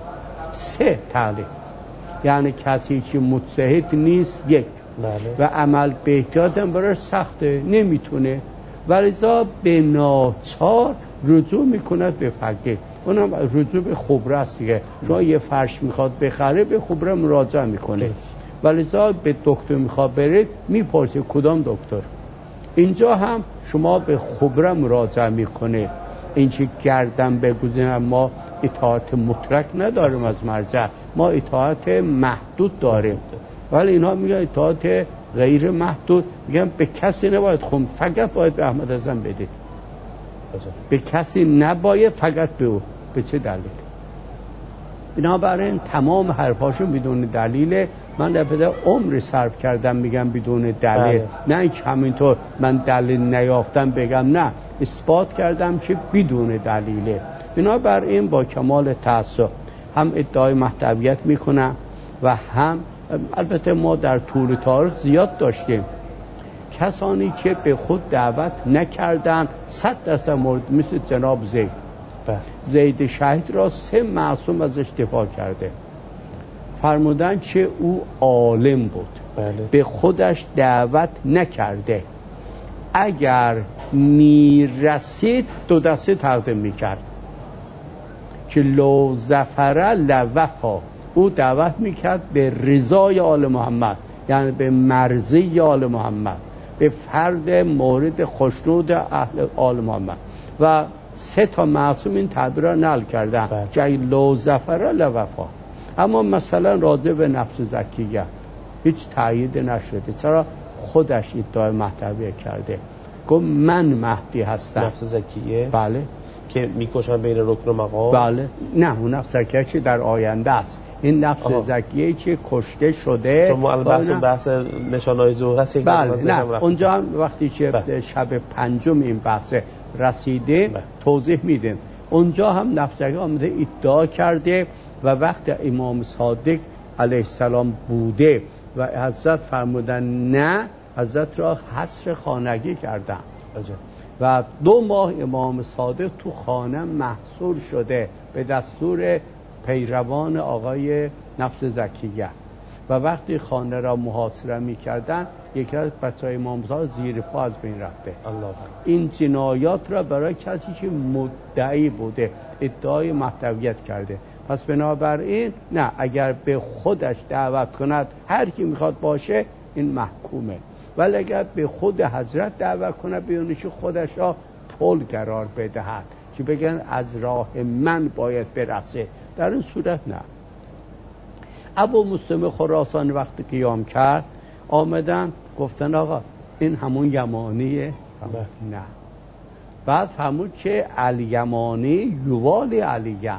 [SPEAKER 2] سه تقلید یعنی کسی که مجتهد نیست یک بله. و عمل به احتیاط هم برای سخته نمیتونه ولذا به ناچار رجوع میکنه به فقیه، اونم رجوع به خبره است دیگه. شما یه فرش میخواد بخره به خبره مراجعه میکنه ولذا به دکتر میخواد برید میپرسه کدام دکتر. اینجا هم شما به خبره مراجعه میکنه. این چی گردن بگذاریم ما اطاعت مطلق نداریم از مرجع، ما اطاعت محدود داریم ولی اینها میگن اطاعت غیر محدود، میگن به کسی نباید خون فقط باید به احمد اعظم بدید، به کسی نباید فقط به او. به چه دلیل؟ بنابراین تمام حرفاشون بدون دلیل. من در پدر عمر صرف کردم میگم بدون دلیل بله. نه اینکه همینطور من دلیل نیافتم بگم، نه اثبات کردم که بدون دلیله. بنابراین با کمال تأسف هم ادعای مهدویت میکنم و هم البته ما در طول تاریخ زیاد داشتیم کسانی که به خود دعوت نکردن، صد درصد مورد مثل جناب زید. زید شهید را سه معصوم ازش دفاع کرده، فرمودن چه او عالم بود، بله. به خودش دعوت نکرده، اگر میرسید دو دسته تقدیم میکرد که لو ظفر لوفا، او دعوت میکرد به رضای آل محمد، یعنی به مرضی آل محمد، به فرد مورد خوشنود اهل آل محمد. و سه تا معصوم این تعبیر را نقل کردن که لو ظفر لوفا. اما مثلا راجع به نفس زکیه هیچ تأیید نشده، چرا خودش ادعای مهدویت کرده، گفت من مهدی هستم.
[SPEAKER 1] نفس زکیه
[SPEAKER 2] بله
[SPEAKER 1] که میکشن بین رکن و مقام.
[SPEAKER 2] بله نه، اون نفس زکیه چی در آینده است، این نفس آها. زکیه چی کشته شده.
[SPEAKER 1] چون ما بحث بحث نشانه‌های ظهور هست.
[SPEAKER 2] بله نه اونجا هم وقتی که بله. شب پنجم این بحث رسیده بله. توضیح میدیم. اونجا هم نفس زکیه آمده ادعا کرده و وقت امام صادق علیه السلام بوده و حضرت فرمودن نه، حضرت را حصر خانگی کردن عجب. و دو ماه امام صادق تو خانه محصور شده به دستور پیروان آقای نفس زکیه و وقتی خانه را محاصره می‌کردن یکی از بچه‌های امام صادق زیر پا از بین رفته. الله. این جنایات را برای کسی که مدعی بوده ادعای مهدویت کرده. پس بنابراین نه، اگر به خودش دعوت کند هر کی میخواد باشه این محکومه، ولی اگر به خود حضرت دعوت کنه بیونه که خودش را پل قرار بدهد که بگن از راه من باید برسه، در این صورت نه. ابو مسلم خراسانی وقتی قیام کرد آمدن گفتن آقا این همون یمانیه؟ نه. بعد فهمود که الیمانی یوالی علیه،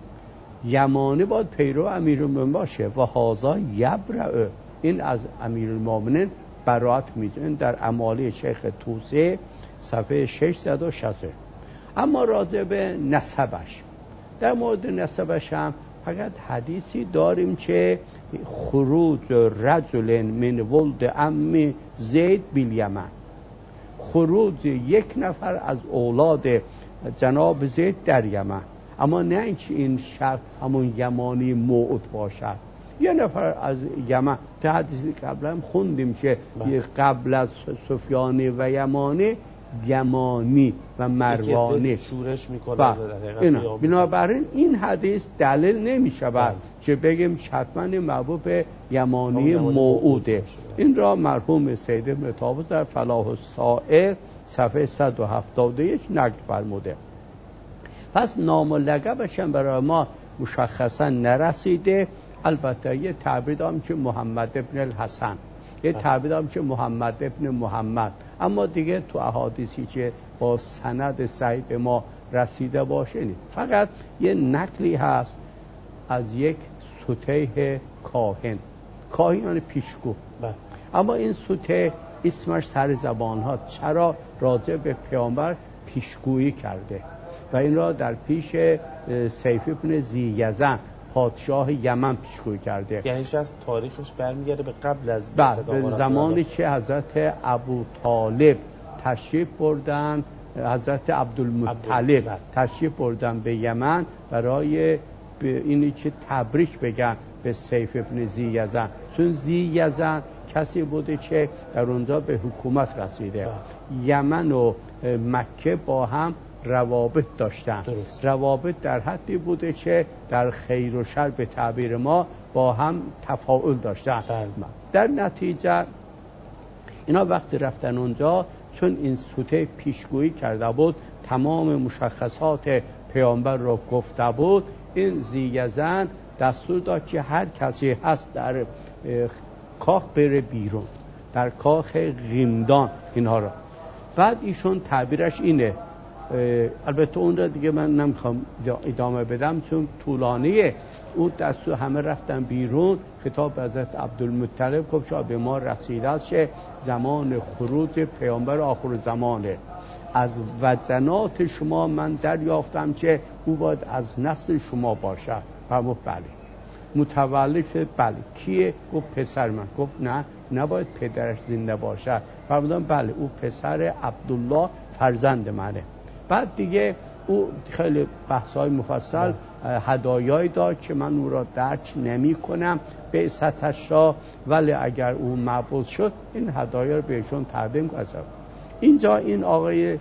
[SPEAKER 2] یمانی باید پیرو امیرالمومنین باشه و هازا یبرئ، این از امیرالمومنین برات میدونن در امالی شیخ توسی صفحه ششصد و شصت. اما راجع به نسبش، در مورد نسبش هم فقط حدیثی داریم که خروج رجل من ولد عم زید بالیمن، خروج یک نفر از اولاد جناب زید در یمن، اما نه اینکه این شخص همون یمانی موعود باشد، یه نفر از یمن. تا حدیثی قبلا هم خوندیم که قبل از سفیانی و یمانی یمانی و مروانی
[SPEAKER 1] شورش میکنن.
[SPEAKER 2] بنابراین این حدیث دلیل نمی شود که بگیم حتما محبوب یمانی موعوده. این را مرحوم سید ابن طاووس در فلاح السائر صفحه صد و هفتاد و یک نقل فرموده. پس نام و لقبش هم برای ما مشخصا نرسیده. البته یه تعبیر دارم که محمد ابن الحسن، یه تعبیر دارم که محمد ابن محمد، اما دیگه تو احادیثی که با سند صحیح به ما رسیده باشه نیست. فقط یه نقلی هست از یک سطیح کاهن، کاهن یعنی پیشگو، اما این سطیح اسمش سر زبان ها، چرا راجع به پیامبر پیشگویی کرده و این را در پیش سیف ابن ذییزن پادشاه یمن پیشگویی کرده.
[SPEAKER 1] یعنی از تاریخش برمیگرده به قبل از
[SPEAKER 2] بعد به زمانی که حضرت ابو طالب تشریف بردن، حضرت عبدالمطلب تشریف بردن به یمن برای اینی که تبریک بگن به سیف ابن ذییزن، چون ذییزن کسی بوده که در اونجا به حکومت رسیده. یمن و مکه با هم روابط داشتن. درست. روابط در حدی بوده که در خیر و شر به تعبیر ما با هم تفاعل داشتن. بله. در نتیجه اینا وقتی رفتن اونجا، چون این سوته پیشگویی کرده بود، تمام مشخصات پیامبر را گفته بود، این ذییزن دستور داد که هر کسی هست در کاخ بره بیرون، در کاخ غیمدان اینها را. بعد ایشون تعبیرش اینه، البته اون را دیگه من نمیخوام ادامه بدم چون طولانیه. اون دستور همه رفتن بیرون، خطاب به حضرت عبدالمطلب گفت شما به ما رسیده است که زمان خروج پیامبر آخر زمانه، از وجنات شما من دریافتم که او باید از نسل شما باشد. فرمود بله. متولد شد. بله کیه؟ گفت پسر من. گفت نه نباید پدرش زنده باشد. فرمودن بله او پسر عبدالله فرزند منه. بعد دیگه او خیلی بحث‌های مفصل هدایایی داد که من او را درک نمی کنم بعثتش را، ولی اگر او مبعوث شد این هدایا رو بهشون تقدیم کنم. اینجا این آقای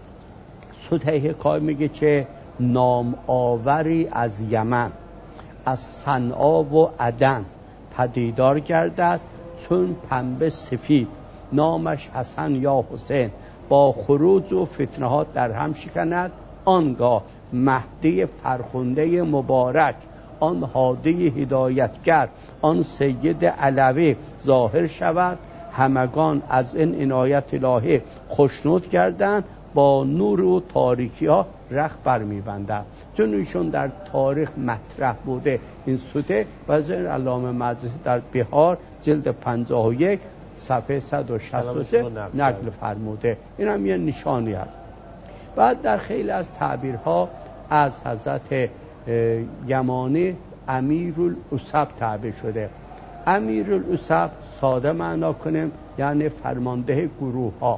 [SPEAKER 2] سطحی کار میگه که نام آوری از یمن از صنعا و عدن پدیدار گردد چون پنبه سفید، نامش حسن یا حسین، با خروج و فتنه ها در هم شکند. آنگاه مهدی فرخنده مبارک، آن هادی هدایتگر، آن سید علوی ظاهر شود. همگان از این عنایت الهی خوشنود گردند، با نور و تاریکی ها رخ برمی‌بندند. چون ایشون در تاریخ مطرح بوده این سوته و از این علامه مجلسی در بهار جلد پنجاه و یک صفحه صد و شصت و سه نقل فرموده. این هم یه نشانی است. بعد در خیلی از تعبیرها از حضرت یمانی امیرالاسب تعبیر شده. امیرالاسب ساده معنا کنیم یعنی فرمانده گروه ها،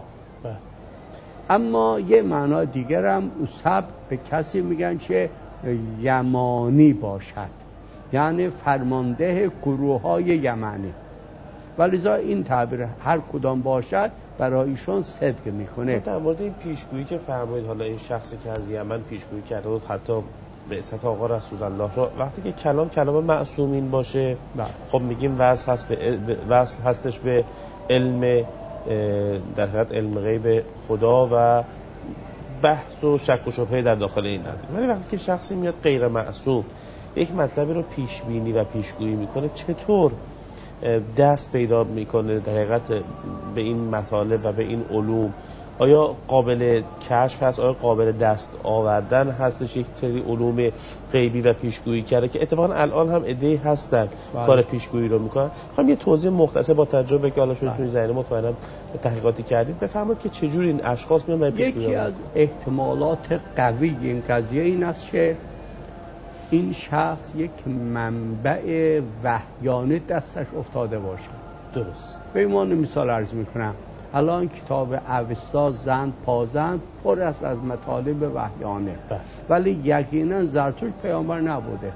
[SPEAKER 2] اما یه معنا دیگر هم اسب به کسی میگن که یمانی باشد، یعنی فرمانده گروه های یمنی. ولذا این تعبیر هر کدام باشد برایشون صدق میکنه.
[SPEAKER 1] در مورد این پیشگویی که فرمایید، حالا این شخصی که از یمن پیشگویی کرده و حتی بعثت آقا رسول الله رو، وقتی که کلام کلام معصومین باشه
[SPEAKER 2] بله.
[SPEAKER 1] خب میگیم وصل هست به وصل هستش به علم، در حقیقت علم غیب خدا و بحث و شک و شبهه در داخل این نداره. ولی وقتی که شخصی میاد غیر معصوم یک مطلبی رو پیش بینی و پیشگویی میکنه، چطور دست پیدا میکنه در حقیقت به این مطالب و به این علوم؟ آیا قابل کشف هست؟ آیا قابل دست آوردن هستش یک سری علوم غیبی و پیشگویی کرده که اتفاقا الان هم عده‌ای هستن بله. کار پیشگویی رو میکنن؟ خواهم یه توضیح مختصر با تجربه که حالا شده توی زمینه مطمئنا تحقیقاتی کردید بفرمایید که چجوری این اشخاص میان پیشگویی؟
[SPEAKER 2] یکی از احتمالات قوی این قضیه این است که این شخص یک منبع وحیانه دستش افتاده باشه.
[SPEAKER 1] درست.
[SPEAKER 2] به ایمان مثال عرض میکنم، الان کتاب اوستا زند پازند پر است از مطالب وحیانه ده. ولی یقینا زرتشت پیامبر نبوده،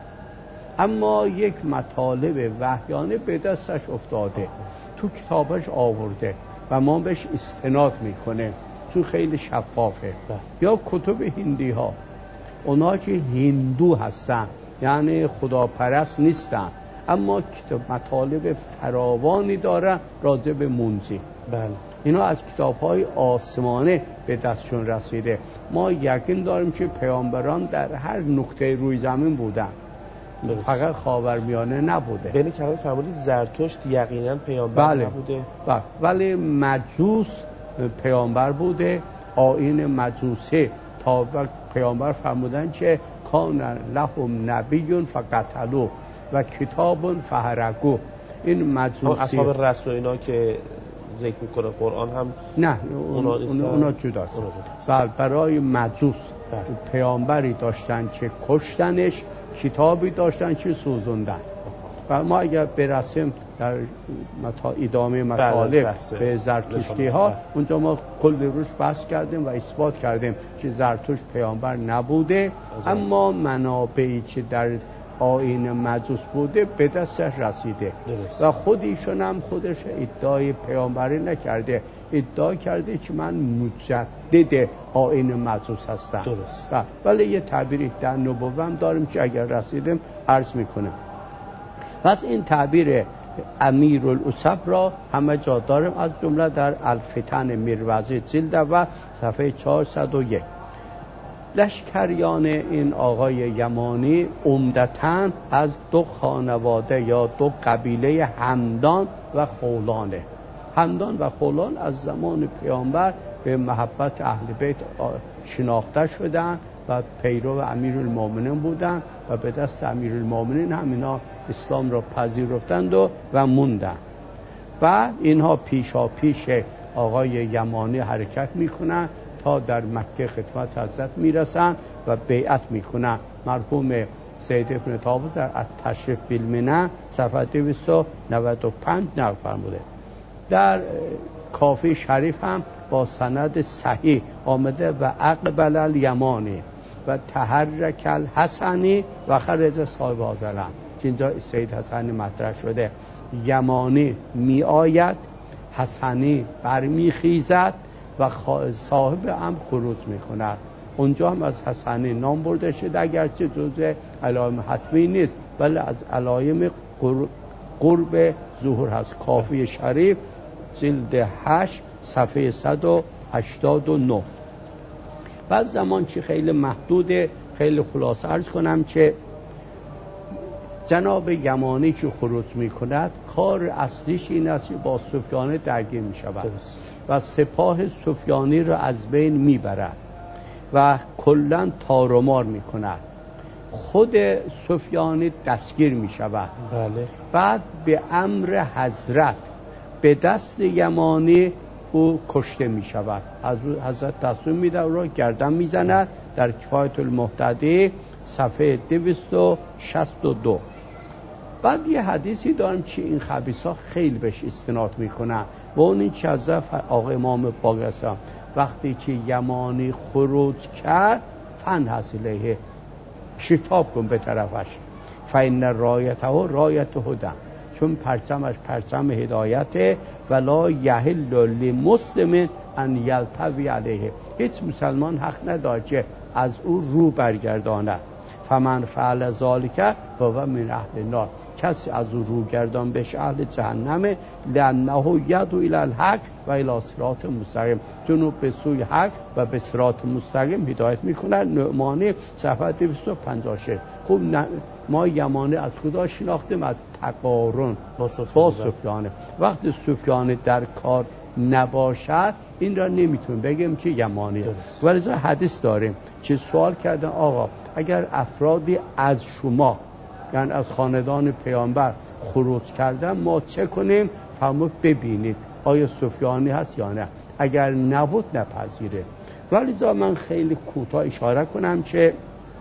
[SPEAKER 2] اما یک مطالب وحیانه به دستش افتاده، تو کتابش آورده و ما بهش استناد میکنه چون خیلی شفافه ده. یا کتب هندی ها، اونا که هندو هستن یعنی خداپرست نیستن، اما کتاب مطالب فراوانی دارن راجع به منجی.
[SPEAKER 1] بله.
[SPEAKER 2] اینا از کتاب‌های آسمانه به دستشون رسیده. ما یقین داریم که پیامبران در هر نقطه روی زمین بودن، درست. فقط خاورمیانه نبوده.
[SPEAKER 1] یعنی کلام فرمودید زرتشت یقینا پیامبر
[SPEAKER 2] بله.
[SPEAKER 1] نبوده؟
[SPEAKER 2] بله. ولی مجوس پیامبر بوده. آیین مجوسی تا پیامبر فرمودن که کان لهم نبی فقتلوا و کتاب فهرقوا. این مجوسی
[SPEAKER 1] اصحاب رسول اینا که ذکر میکنه قرآن هم
[SPEAKER 2] نه اونا, اونا, اونا جداست. بله. برای مجوس بله. پیامبری داشتن که کشتنش، کتابی داشتن که سوزوندن. و ما اگر برسیم در مطا... ادامه مطالب به زرتشتی ها، اونجا ما کل روش بحث کردیم و اثبات کردیم که زرتشت پیامبر نبوده، اما منابعی که در آیین مجوس بوده به دستش رسیده درست. و خودیشون هم خودش ادعای پیامبری نکرده، ادعا کرده که من مجدد آیین مجوس هستم درست. و ولی یه تعبیری در نبوه هم داریم که اگر رسیدیم عرض میکنم. پس این تعبیر امیرالاسب را همه جا داریم، از جمله در الفتن مروزی جلد و صفحه چهارصد و یک. لشکریان این آقای یمانی عمدتاً از دو خانواده یا دو قبیله همدان و خولانه. همدان و خولان از زمان پیامبر به محبت اهل بیت شناخته شدند و پیرو امیرالمومنین بودند و به دست امیرالمومنین هم اینا اسلام را پذیرفتند و, و موندند. بعد اینها پیشا پیش آقای یمانی حرکت میکنند تا در مکه خدمت حضرت میرسن و بیعت میکنن. مرحوم سید ابن طاووس در التشریف بالمنن صفحه دویست و نود و پنج نقل فرموده. در کافی شریف هم با سند صحیح آمده و اقبل الیمانی و تحرک الحسنی و خرج صاحب حاضرم که اینجا سید حسنی مطرح شده. یمانی می آید، حسنی برمی خیزد و صاحب هم خروج می کند. اونجا هم از حسنی نام برده شده اگرچه جزء علائم حتمی نیست ولی از علائم قرب ظهور هست. کافی شریف جلد هشت صفحه صد و هشتاد و نه. بعد زمان که خیلی محدوده خیلی خلاصه عرض کنم که جناب یمانی که خروج می کند کار اصلیش این است که با سفیانی درگیر می شود و سپاه سفیانی را از بین می برد و کلن تارومار می کند. خود سفیانی دستگیر می شود.
[SPEAKER 1] بله.
[SPEAKER 2] بعد به امر حضرت به دست یمانی او کشته می شود. حضرت تصمیم می ده او را گردن می زند در کفایت المهتدی صفحه دویست و شصت و دو. بعد یه حدیثی دارم که این خبیثا خیلی بهش استناد میکنن و اون این چه از آقای امام باقر وقتی که یمانی خروج کرد فن حسیله شتاب کن به طرفش فین رایته و رایت هدم، چون پرچمش پرچم هدایته ولا یحل لمسلم ان یلتوی علیه، هیچ مسلمان حق نداره که از او رو برگرداند. فمن فعل ذالک فهو من اهل النار، کسی از او رو گردان بشه اهل جهنمه. لانه یدعو الی الحق و الی صراط مستقیم، چون به سوی حق و به صراط مستقیم هدایت میکنه. نعمانی صفحه دویست و پنجاه و شش. خب ما یمانی از خدا شناختیم از تقارن با سفیانه. وقتی سفیانه در کار نباشد این را نمیتون بگیم که یمانیه. ولی حدیث داریم که سوال کردن آقا اگر افرادی از شما یعنی از خاندان پیامبر خروج کردن ما چه کنیم؟ فرمود ببینید آیا سفیانی هست یا نه، اگر نبود نپذیره. ولی من خیلی کوتاه اشاره کنم که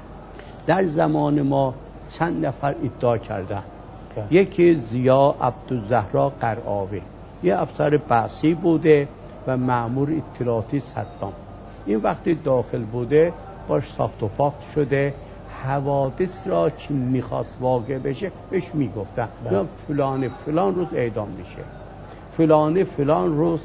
[SPEAKER 2] در زمان ما چند نفر ادعا کردن. یکی ضیا عبدالزهرا قرآوی، یه افسر بعثی بوده و مأمور اطلاعاتی صدام. این وقتی داخل بوده باش ساخت و پاخت شده، حوادث را که میخواست واقع بشه بهش میگفتن فلان فلان روز اعدام میشه، فلان فلان روز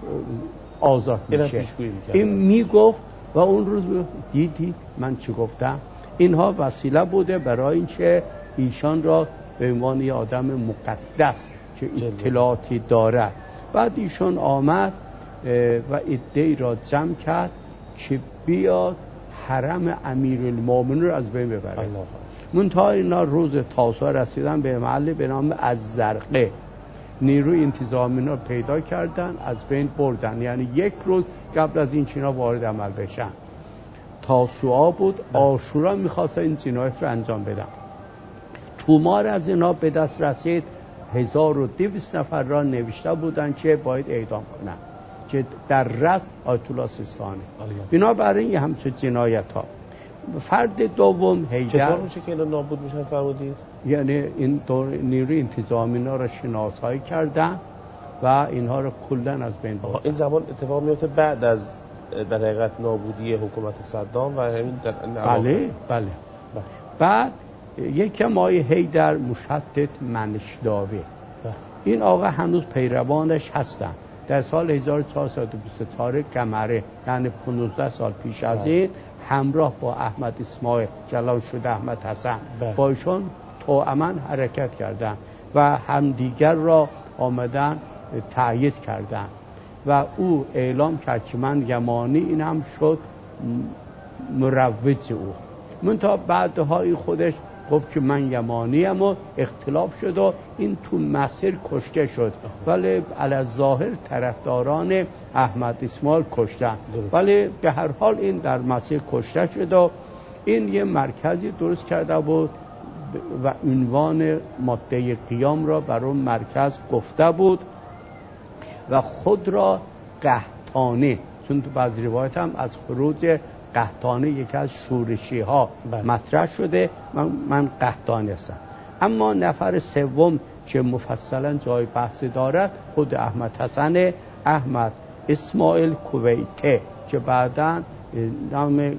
[SPEAKER 2] آزاد میشه. این میگفت و اون روز دیدی من چی گفتم. اینها وسیله بوده برای اینکه ایشان را به عنوان یه آدم مقدس که اطلاعاتی داره. بعد ایشان آمد و ادعی را جمع کرد که بیاد حرم امیرالمومنین رو از بین ببره. منتها اینا روز تاسوعا رسیدن به محل به نام الزرقه، نیروی انتظامی رو پیدا کردن از بین بردن، یعنی یک روز قبل از این چینا وارد عمل بشن. تاسوعا بود، عاشورا میخواستن این جنایت رو انجام بدن. تومار از اینا به دست رسید، هزار و دویست نفر را نوشته بودن که باید اعدام کنن که در رأس آیت الله سیستانی. بنابراین یه همچه جنایت ها. فرد دوم حیدر.
[SPEAKER 1] چطور میشه که اینا نابود میشن فرمودید؟
[SPEAKER 2] یعنی این نیروی انتظامی ها را شناسایی کردن و اینها را کلن از بین بردن.
[SPEAKER 1] این زمان اتفاق میفته بعد از در حقیقت نابودی حکومت صدام و همین در
[SPEAKER 2] بله بله, بله. بعد یک مای حیدر مشتت منشداوی، این آقا هنوز پیروانش هستن. در سال هزار و چهارصد و بیست و چهار قمری یعنی پانزده سال پیش از این همراه با احمد اسماعیل جلال شده احمد حسن با ایشون توأماً حرکت کردن و همدیگر را آمدن تأیید کردن و او اعلام کرد که من یمانی، این هم شد مروج او. منتها بعدها این خودش گفت که من یمانیم و اختلاف شد و این تو مسیر کشته شد، ولی علی ظاهر طرفداران احمد اسماعیل کشتن، ولی به هر حال این در مسیر کشته شد و این یه مرکزی درست کرده بود و عنوان ماده قیام را بر اون مرکز گفته بود و خود را قحطانی، چون تو بعضی روایت هم از خروج قحطانه یکی از شورشی ها مطرح شده. من, من قحطانی هستم. اما نفر سوم که مفصلا جای بحثی دارد خود احمد حسن احمد اسماعیل کویته که بعداً نام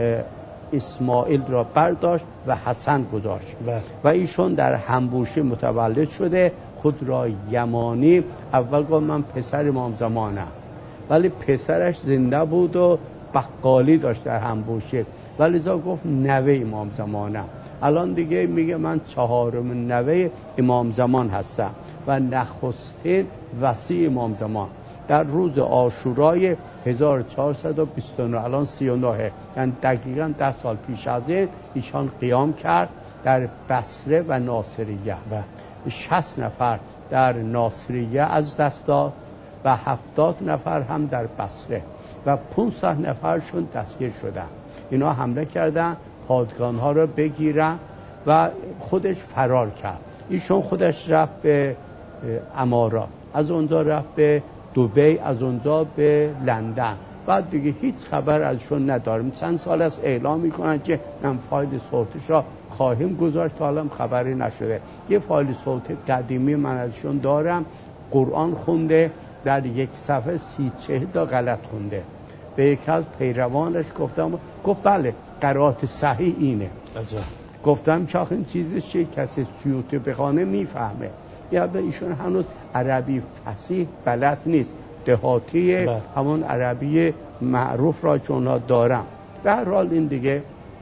[SPEAKER 2] اسماعیل را برداشت و حسن گذاشت و ایشون در همبوشی متولد شده. خود را یمانی، اول گفت من پسر امام زمانم، ولی پسرش زنده بود و بقالی داشت در همبوشی، ولی زا گفت نوه امام زمانم. الان دیگه میگه من چهارم نوه امام زمان هستم و نخستین وصی امام زمان. در روز عاشورای هزار و چهارصد و بیست و نه، الان سی و نه، یعنی دقیقاً ده سال پیش از این ایشان قیام کرد در بصره و ناصریه. شصت نفر در ناصریه از دست داد و هفتاد نفر هم در بصره و پانصد نفرشون دستگیر شدن. اینا حمله کردن پادگانها رو بگیرن و خودش فرار کرد. ایشون خودش رفت به امارات، از اونجا رفت به دبی، از اونجا به لندن. بعد دیگه هیچ خبر ازشون نداریم. چند سال از اعلام میکنن که من فایل صوتشو خواهیم گذاشت، تا حالا خبری نشده. یه فایل صوت قدیمی من ازشون دارم، قرآن خونده، در یک صفحه سی چهل تا غلط خونده. به یک از پیروانش گفتم، گفت بله قرائت صحیح اینه. عجب. گفتم چاخ این چیزی چیه کسی سیوطی بخوانه میفهمه. یا به ایشون هنوز عربی فصیح بلد نیست، دهاتی همون عربی معروف را چون دارم. به هر حال این دیگه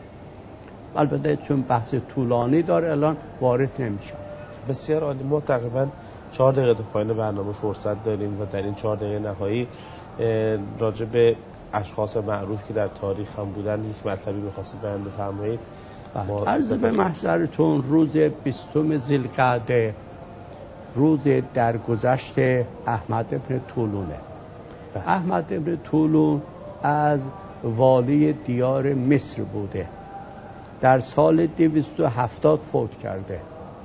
[SPEAKER 2] البته چون بحث طولانی داره الان وارد نمیشم.
[SPEAKER 1] بسیار عالی. ما تقریبا چهار دقیقه تا پایان برنامه فرصت داریم و در این چهار دقیقه نهایی راجع به اشخاص معروف که در تاریخ هم بودن یک مطلبی می‌خواستید بیان بفرمایید.
[SPEAKER 2] عرض به محضرتون روز بیستم ذوالقعده روز درگذشت احمد ابن طولونه. احمد ابن طولون از والی دیار مصر بوده. در سال دویست و هفتاد فوت کرده،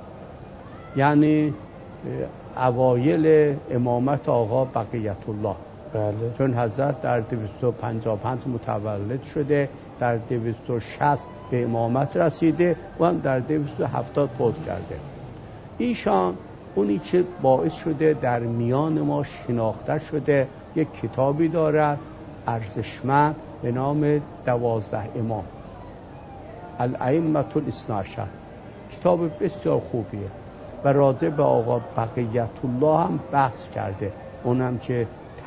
[SPEAKER 2] یعنی اوایل امامت آقا بقیت الله.
[SPEAKER 1] بله.
[SPEAKER 2] چون حضرت در دویست و پنجاه و پنج متولد شده، در دویست و شصت به امامت رسیده و هم در دویست و هفتاد فوت کرده. ایشان اونی که باعث شده در میان ما شناخته شده، یک کتابی دارد ارزشمند به نام دوازده امام، الائمة الاثنی عشر. کتاب بسیار خوبیه و راجع به آقا بقیت الله هم بحث کرده. اونم که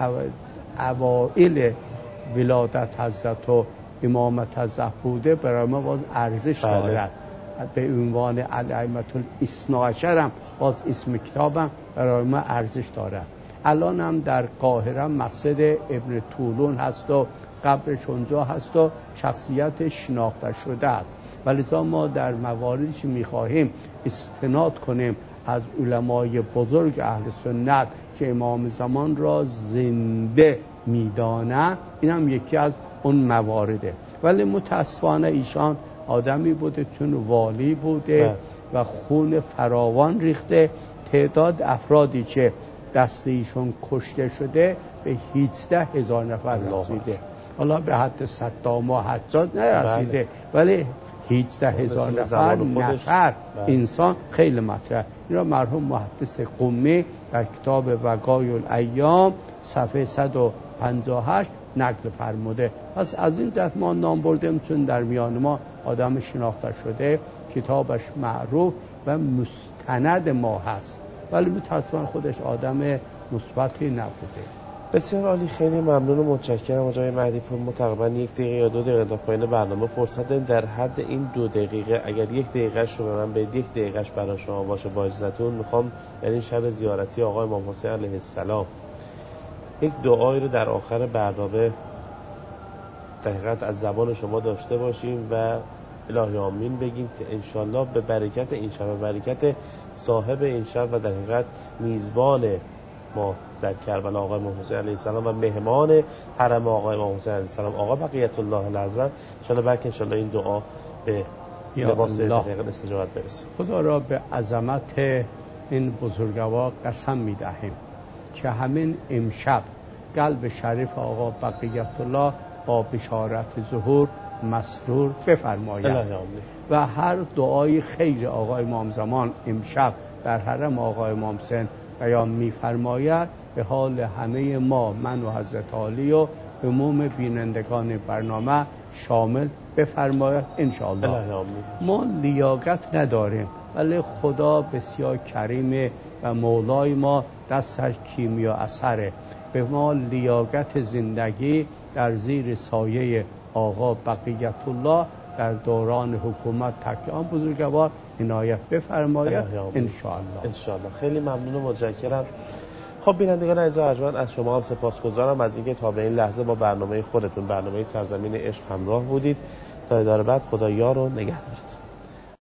[SPEAKER 2] اوائل ولادت حضرت و امامت حضرت بوده، برای ما باز ارزش دارد. به عنوان الائمة الاثنی عشر هم باز اسم کتابم برای ما ارزش دارد. الان هم در قاهره مسجد ابن طولون هست و قبرش اونجا هست و شخصیت شناخته شده است. ولی ما در مواردی که می‌خواهیم استناد کنیم از علمای بزرگ اهل سنت که امام زمان را زنده می‌دانند، این هم یکی از اون موارده. ولی متاسفانه ایشان آدمی بوده چون والی بوده و خون فراوان ریخته. تعداد افرادی که دست ایشون کشته شده به هجده هزار نفر رسیده. حالا به حد صدام و حجاج نرسیده، ولی هجده هزار نفر نفر انسان خیلی مطرح. این را مرحوم محدث قمی در کتاب وقایع الایام صفحه صد و پنجاه و هشت نقل فرموده. پس از این جهت ما نام بردیم چون در میان ما آدم شناخته شده، کتابش معروف و مستند ما هست، ولی متأسفانه خودش آدم مثبتی نبوده.
[SPEAKER 1] بسیار عالی، خیلی ممنون و متشکرم آقای مهدی پور. ما تقریبا یک دقیقه یا دو دقیقه تا پایان برنامه فرصت داریم. در حد این دو دقیقه اگر یک دقیقه شو به من بدید، یک دقیقهش برای شما باشه. با اجازهتون میخوام در این شب زیارتی آقای امام حسین علیه السلام یک دعایی رو در آخر برنامه دقیقاً از زبان شما داشته باشیم و الهی آمین بگیم که انشالله به برکت این شب و برکت صاحب این شب و در حقیقت میزبان ما در کربلا آقای امام حسین علیه السلام و مهمان حرم آقای امام حسین علیه السلام آقا بقیت الله الاعظم، انشالله بلکه انشالله این دعا به لباس دقیقاً استجابت برسه.
[SPEAKER 2] خدا را به عظمت این بزرگوار قسم می‌دهیم که همین امشب قلب شریف آقا بقیت الله با بشارت ظهور مسرور بفرماید و هر دعای خیر آقای امام زمان امشب در حرم آقای امام حسین بیان می‌فرماید به حال همه ما، من و حضرت علی و عموم بینندگان برنامه شامل بفرماید انشاءالله. ما لیاقت نداریم ولی خدا بسیار کریمه و مولای ما دستش کیمیا اثره. به ما لیاقت زندگی در زیر سایه آقا بقیت الله در دوران حکومت تکیان بزرگوار عنایت بفرماید انشاءالله.
[SPEAKER 1] انشاءالله. خیلی ممنون و متشکرم. خب بینندگان عزیز و ارجمند، از شما هم سپاسگزارم از اینکه تا به این لحظه با برنامه خودتون، برنامه سرزمین عشق همراه بودید. تا اداره بعد، خدا یار و نگهدارتون.